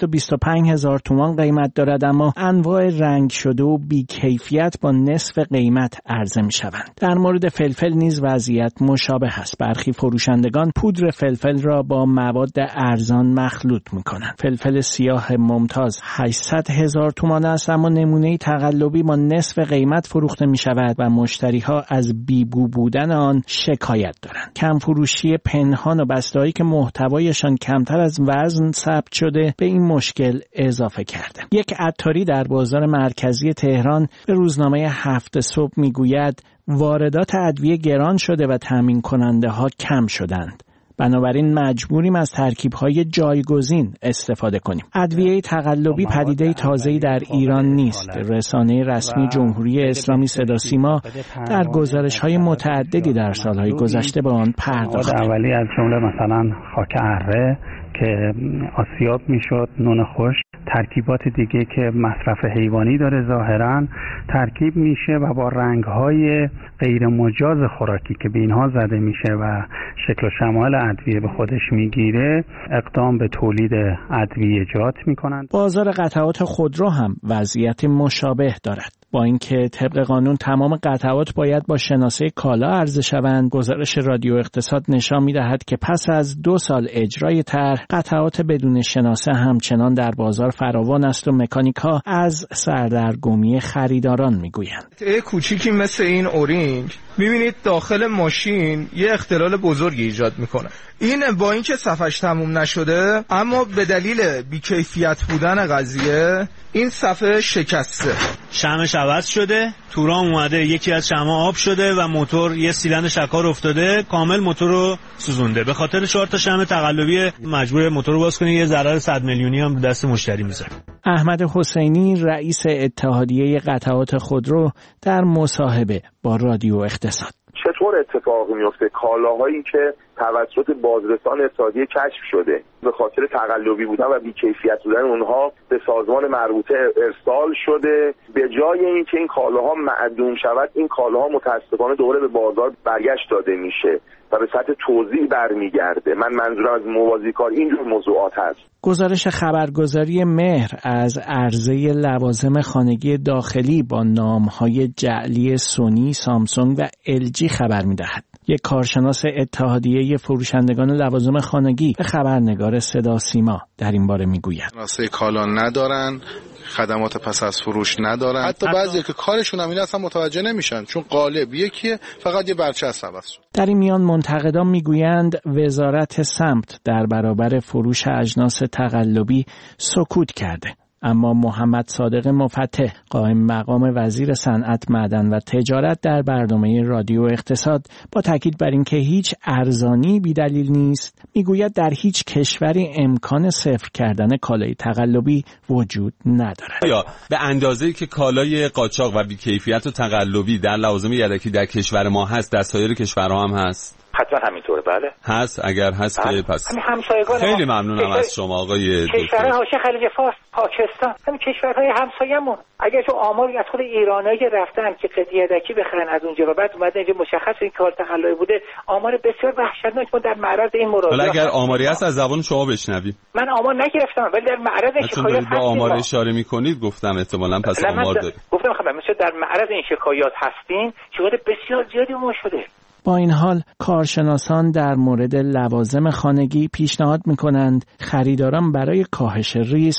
225,000 تومان قیمت دارد، اما انواع رنگ شده و بی‌کیفیت با نصف قیمت عرضه می‌شوند. در مورد فلفل نیز وضعیت مشابه است. برخی فروشندگان پودر فلفل را با مواد ارزان مخلوط می‌کنند. فلفل سیاه ممتاز 800,000 تومان است، اما نمونه تقلبی با نصف قیمت فروخته می شود و مشتری‌ها از بیبو بودن آن شکایت دارند. کم فروشی پنهان و بسته‌هایی که محتوایشان کمتر از وزن ثبت شده به این مشکل اضافه کرده. یک عطاری در بازار مرکزی تهران به روزنامه 7 صبح می گوید واردات ادویه گران شده و تامین کننده ها کم شدند. بنابراین مجبوریم از ترکیب‌های جایگزین استفاده کنیم. ادویه تقلبی پدیده تازه‌ای در ایران نیست. رسانه رسمی جمهوری اسلامی صداسیما در گزارش‌های متعددی در سال‌های گذشته به آن پرداخته. اولی از جمله مثلا خاک اره که آسیاب میشد، نون خشک، ترکیبات دیگه که مصرف حیوانی داره ظاهراً ترکیب میشه و با رنگ‌های غیر مجاز خوراکی که به اینها زده میشه و شکل و شمال ادویه به خودش میگیره اقدام به تولید ادویه ایجاد میکنند. بازار قطعات خودرو هم وضعیت مشابه دارد. با اینکه طبق قانون تمام قطعات باید با شناسه کالا عرضه شوند، گزارش رادیو اقتصاد نشان می‌دهد که پس از 2 سال اجرای طرح، قطعات بدون شناسه همچنان در بازار فراوان است و مکانیک‌ها از سردرگمی خریداران می‌گویند. یه کوچیکی مثل این اورینگ می‌بینید داخل ماشین یه اختلال بزرگی ایجاد می‌کنه. این با اینکه صفحش تموم نشده اما به دلیل بی‌کیفیت بودن قضیه این صفحه شکسته. شمعش عوض شده، تورام اومده، یکی از شمع آب شده و موتور یه سیلند شکار افتاده، کامل موتور رو سوزونده. به خاطر 4 تا شمع تقلبی مجبور موتور رو باز کنه، یه ضرر 100 میلیونی هم دست مشتری میذاره. احمد حسینی رئیس اتحادیه قطعات خودرو در مصاحبه با رادیو اقتصاد: چطور اتفاق میفته کالاهایی که توسط بازرسان اتحادیه کشف شده به خاطر تقلبی بودن و بی‌کیفیت بودن اونها به سازمان مربوطه ارسال شده، به جای اینکه این کالاها معدوم شود این کالاها متاسفانه دوباره به بازار برگشت داده میشه و به سطح توزیع برمیگرده. من منظورم از موازیکار اینجور موضوعات هست. گزارش خبرگزاری مهر از عرضه لوازم خانگی داخلی با نام‌های جعلی سونی، سامسونگ و LG خبر می‌دهد. یک کارشناس اتحادیه فروشندگان لوازم خانگی به خبرنگار صداسیما در این باره میگوید: شناسه کالا ندارن، خدمات پس از فروش ندارن، حتی بعضی که کارشون هم اینه اصلا متوجه نمیشن چون قالب یکیه، فقط یه برچسب عوض شد. در این میان منتقدان میگویند وزارت سمت در برابر فروش اجناس تقلبی سکوت کرده. اما محمد صادق مفتح، قائم مقام وزیر صنعت، معدن و تجارت، در برنامه رادیو اقتصاد با تاکید بر اینکه هیچ ارزانی بی‌دلیل نیست، میگوید در هیچ کشوری امکان صفر کردن کالای تقلبی وجود ندارد. یا به اندازه‌ای که کالای قاچاق و بی‌کیفیت و تقلبی در لوازم یدکی در کشور ما هست، در سایر کشورها هم هست؟ حتما همینطوره. بله هست. اگر هست که پس خیلی ممنونم از شما آقای دکتر. کشورهای حاشیه خلیج فارس، پاکستان، همین کشورهای همسایه‌مون، اگر تو آماری از خود ایرانایی که رفتن که قطعه یدکی بخرن از اونجا و بعد اومدن اینجا مشخص این کار تقلبی بوده، آمار بسیار وحشتناک ما در معرض این مراجعه. حالا اگر آماری هست از زبان شما بشنویم. من آمار نگرفتم ولی در معرض شکایات هستیم. آمار اشاره می‌کنید گفتم احتمالاً پس آمار دارید. گفتم خب مثلا در معرض این شکایات هستیم، شکایات بسیار زیادی ما شده. با این حال کارشناسان در مورد لوازم خانگی پیشنهاد می‌کنند خریداران برای کاهش ریسک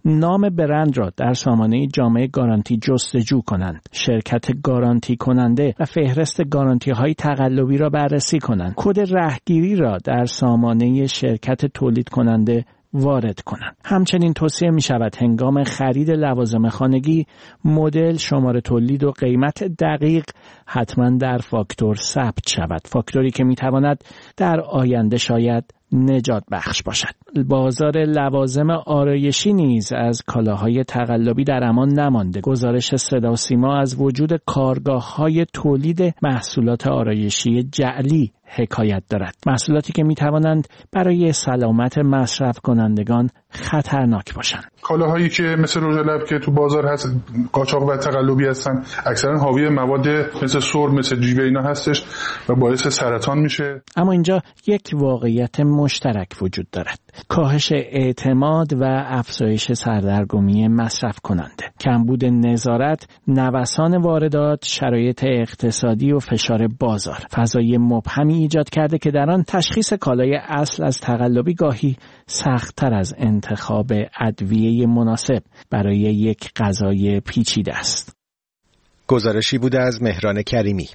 نام برند را در سامانه جامعه گارانتی جستجو کنند، شرکت گارانتی کننده و فهرست گارانتی های تقلبی را بررسی کنند، کد رهگیری را در سامانه شرکت تولید کننده وارد کنند. همچنین توصیه می شود هنگام خرید لوازم خانگی مدل، شماره تولید و قیمت دقیق حتما در فاکتور ثبت شود، فاکتوری که می تواند در آینده شاید نجات بخش باشد. بازار لوازم آرایشی نیز از کالاهای تقلبی در امان نمانده. گزارش صدا و سیما از وجود کارگاه‌های تولید محصولات آرایشی جعلی حکایت دارد. محصولاتی که می‌توانند برای سلامت مصرف کنندگان خطرناک باشند. کالاهایی که مثل رژ لب که تو بازار هست، قاچاق و تقلبی هستن، اکثرا حاوی مواد مثل سرب، مثل جیوه اینا هستش و باعث سرطان میشه. اما اینجا یک واقعیت مشترک وجود دارد: کاهش اعتماد و افزایش سردرگمی مصرف کننده، کمبود نظارت، نوسان واردات، شرایط اقتصادی و فشار بازار فضای مبهمی ایجاد کرده که در آن تشخیص کالای اصل از تقلبی گاهی سخت‌تر از انتخاب ادویه مناسب برای یک غذای پیچیده است. گزارشی بوده از مهران کریمی.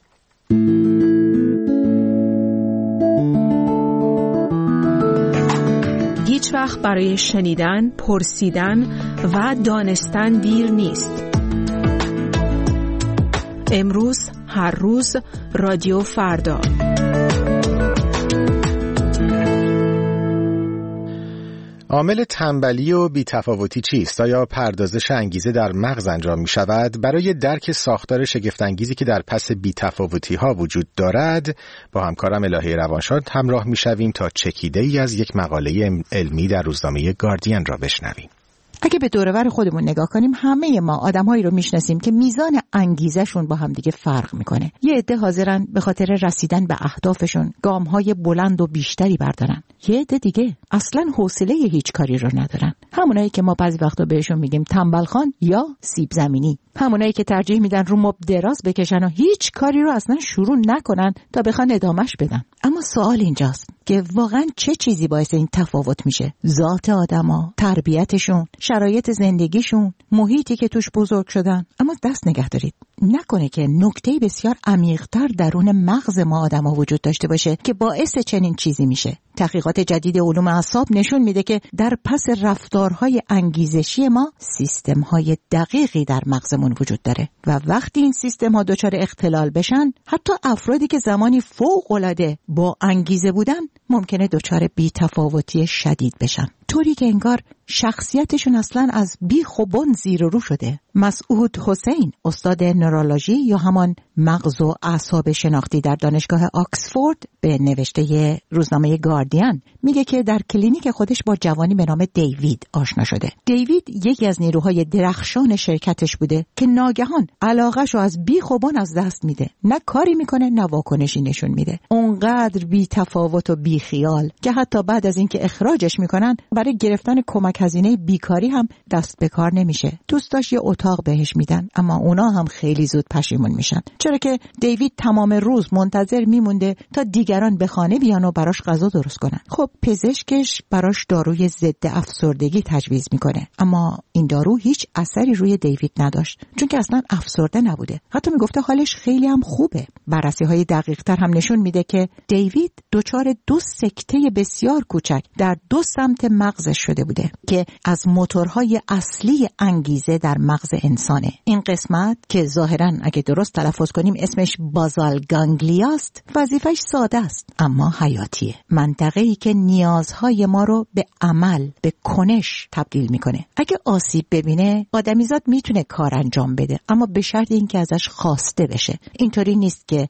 هیچ وقت برای شنیدن، پرسیدن و دانستن دیر نیست. امروز، هر روز، رادیو فردا. عامل تنبلی و بی‌تفاوتی چیست؟ آیا پردازش انگیزه در مغز انجام می شود؟ برای درک ساختار شگفت‌انگیزی که در پس بی‌تفاوتی‌ها وجود دارد، با همکارم الهه روانشاد همراه می شویم تا چکیده‌ای از یک مقاله علمی در روزنامه گاردین را بشنویم. اگه به دور و بر خودمون نگاه کنیم، همه ما آدم‌هایی رو میشناسیم که میزان انگیزه‌شون با هم دیگه فرق میکنه. یه عده حاضرن به خاطر رسیدن به اهدافشون گام‌های بلند و بیشتری بردارن. یه عده دیگه اصلاً حوصله هیچ کاری رو ندارن. همونایی که ما بعضی وقتا بهشون میگیم تنبلخان یا سیب زمینی. همونایی که ترجیح میدن رو مبل دراز بکشن و هیچ کاری رو اصلا شروع نکنن تا بخوان ادامهش بدن. اما سوال اینجاست که واقعا چه چیزی باعث این تفاوت میشه؟ ذات آدما، تربیتشون، شرایط زندگیشون، محیطی که توش بزرگ شدن. اما دست نگه دارید، نکنه که نکته بسیار عمیق‌تر درون مغز ما آدما وجود داشته باشه که باعث چنین چیزی میشه. تحقیقات جدید علوم اعصاب نشون میده که در پس رفتارهای انگیزشی ما سیستم‌های دقیقی در مغزمون وجود داره و وقتی این سیستم‌ها دچار اختلال بشن، حتی افرادی که زمانی فوق‌العاده با انگیزه بودن ممکنه دچار بی‌تفاوتی شدید بشن، طوری که انگار شخصیتشون اصلاً از بیخ و بن زیر و رو شده. مسعود حسین، استاد نورولوژی یا همان مغز و اعصاب شناختی در دانشگاه آکسفورد، به نوشته روزنامه گاردین میگه که در کلینیک خودش با جوانی به نام دیوید آشنا شده. دیوید یکی از نیروهای درخشان شرکتش بوده که ناگهان علاقه‌شو از بیخ و بن از دست میده. نه کاری میکنه نه واکنشی نشون میده. اونقدر بی‌تفاوت و بیخیال که حتی بعد از اینکه اخراجش میکنن برای گرفتن کمک هزینه بیکاری هم دست به کار نمیشه. دوستاش یه اتاق بهش میدن، اما اونا هم خیلی زود پشیمون میشن، چرا که دیوید تمام روز منتظر میمونده تا دیگران به خانه بیان و براش غذا درست کنن. خب پزشکش براش داروی ضد افسردگی تجویز میکنه، اما این دارو هیچ اثری روی دیوید نداشت، چون که اصلا افسرده نبوده. حتی میگفته حالش خیلی هم خوبه. بررسی‌های دقیق‌تر هم نشون میده که دیوید دچار 2 سکته بسیار کوچک در 2 سمت مغزش شده بوده که از موتورهای اصلی انگیزه در مغز انسانه. این قسمت که ظاهراً اگه درست تلفظ کنیم اسمش بازال گانگلیاست، وظیفش ساده است اما حیاتیه. منطقه‌ای که نیازهای ما رو به عمل، به کنش تبدیل میکنه. اگه آسیب ببینه، آدمیزاد میتونه کار انجام بده، اما به شرط اینکه ازش خواسته بشه. اینطوری نیست که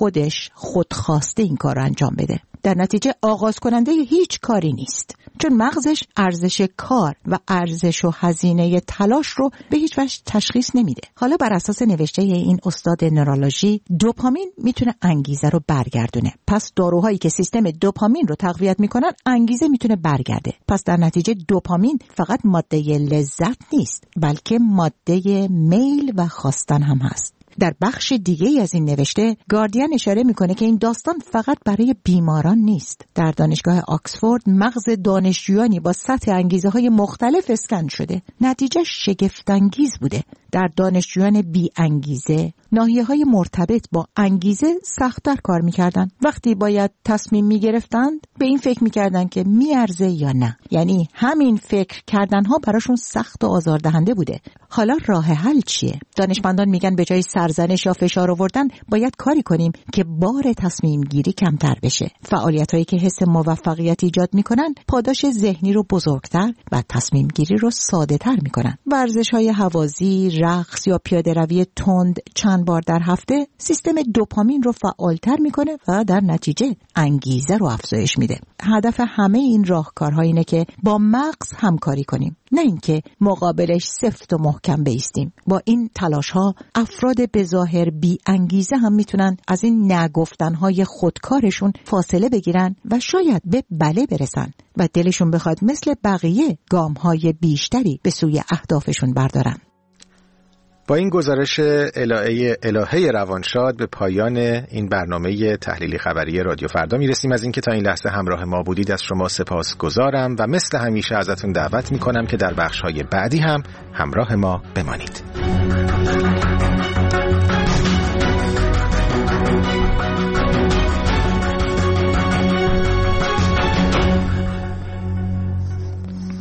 خودخواسته این کار انجام بده. در نتیجه آغاز کننده هیچ کاری نیست، چون مغزش ارزش کار و ارزش و هزینه تلاش رو به هیچ وجه تشخیص نمیده. حالا بر اساس نوشته این استاد نورولوژی، دوپامین میتونه انگیزه رو برگردونه. پس داروهایی که سیستم دوپامین رو تقویت میکنن، انگیزه میتونه برگرده. پس در نتیجه دوپامین فقط ماده لذت نیست، بلکه ماده میل و خواستن هم هست. در بخش دیگه از این نوشته گاردین اشاره میکنه که این داستان فقط برای بیماران نیست. در دانشگاه آکسفورد مغز دانشجویانی با سطح انگیزه‌های مختلف اسکن شده. نتیجه شگفت‌انگیز بوده. در دانشجویان بی انگیزه ناحیه‌های مرتبط با انگیزه سخت‌تر کار می‌کردند. وقتی باید تصمیم می‌گرفتند به این فکر می‌کردند که میارزه یا نه. یعنی همین فکر کردن‌ها براشون سخت و آزاردهنده بوده. حالا راه حل چیه؟ دانشمندان میگن به جای سرزنش یا فشار آوردن باید کاری کنیم که بار تصمیم گیری کمتر بشه. فعالیت‌هایی که حس موفقیت ایجاد می‌کنن پاداش ذهنی رو بزرگتر و تصمیم گیری رو ساده‌تر می‌کنن. ورزش‌های هوازی، رقص یا پیاده‌روی تند چند بار در هفته سیستم دوپامین رو فعالتر میکنه و در نتیجه انگیزه رو افزایش میده. هدف همه این راهکارها اینه که با مغز همکاری کنیم، نه اینکه مقابلش سفت و محکم بایستیم. با این تلاش‌ها افراد به ظاهر بی انگیزه هم میتونن از این نگفتن‌های خودکارشون فاصله بگیرن و شاید به بله برسن و دلشون بخواد مثل بقیه گام‌های بیشتری به سوی اهدافشون بردارن. با این گزارش الهه روانشاد به پایان این برنامه تحلیلی خبری رادیو فردا میرسیم. از اینکه تا این لحظه همراه ما بودید از شما سپاسگزارم و مثل همیشه ازتون دعوت میکنم که در بخش‌های بعدی هم همراه ما بمانید.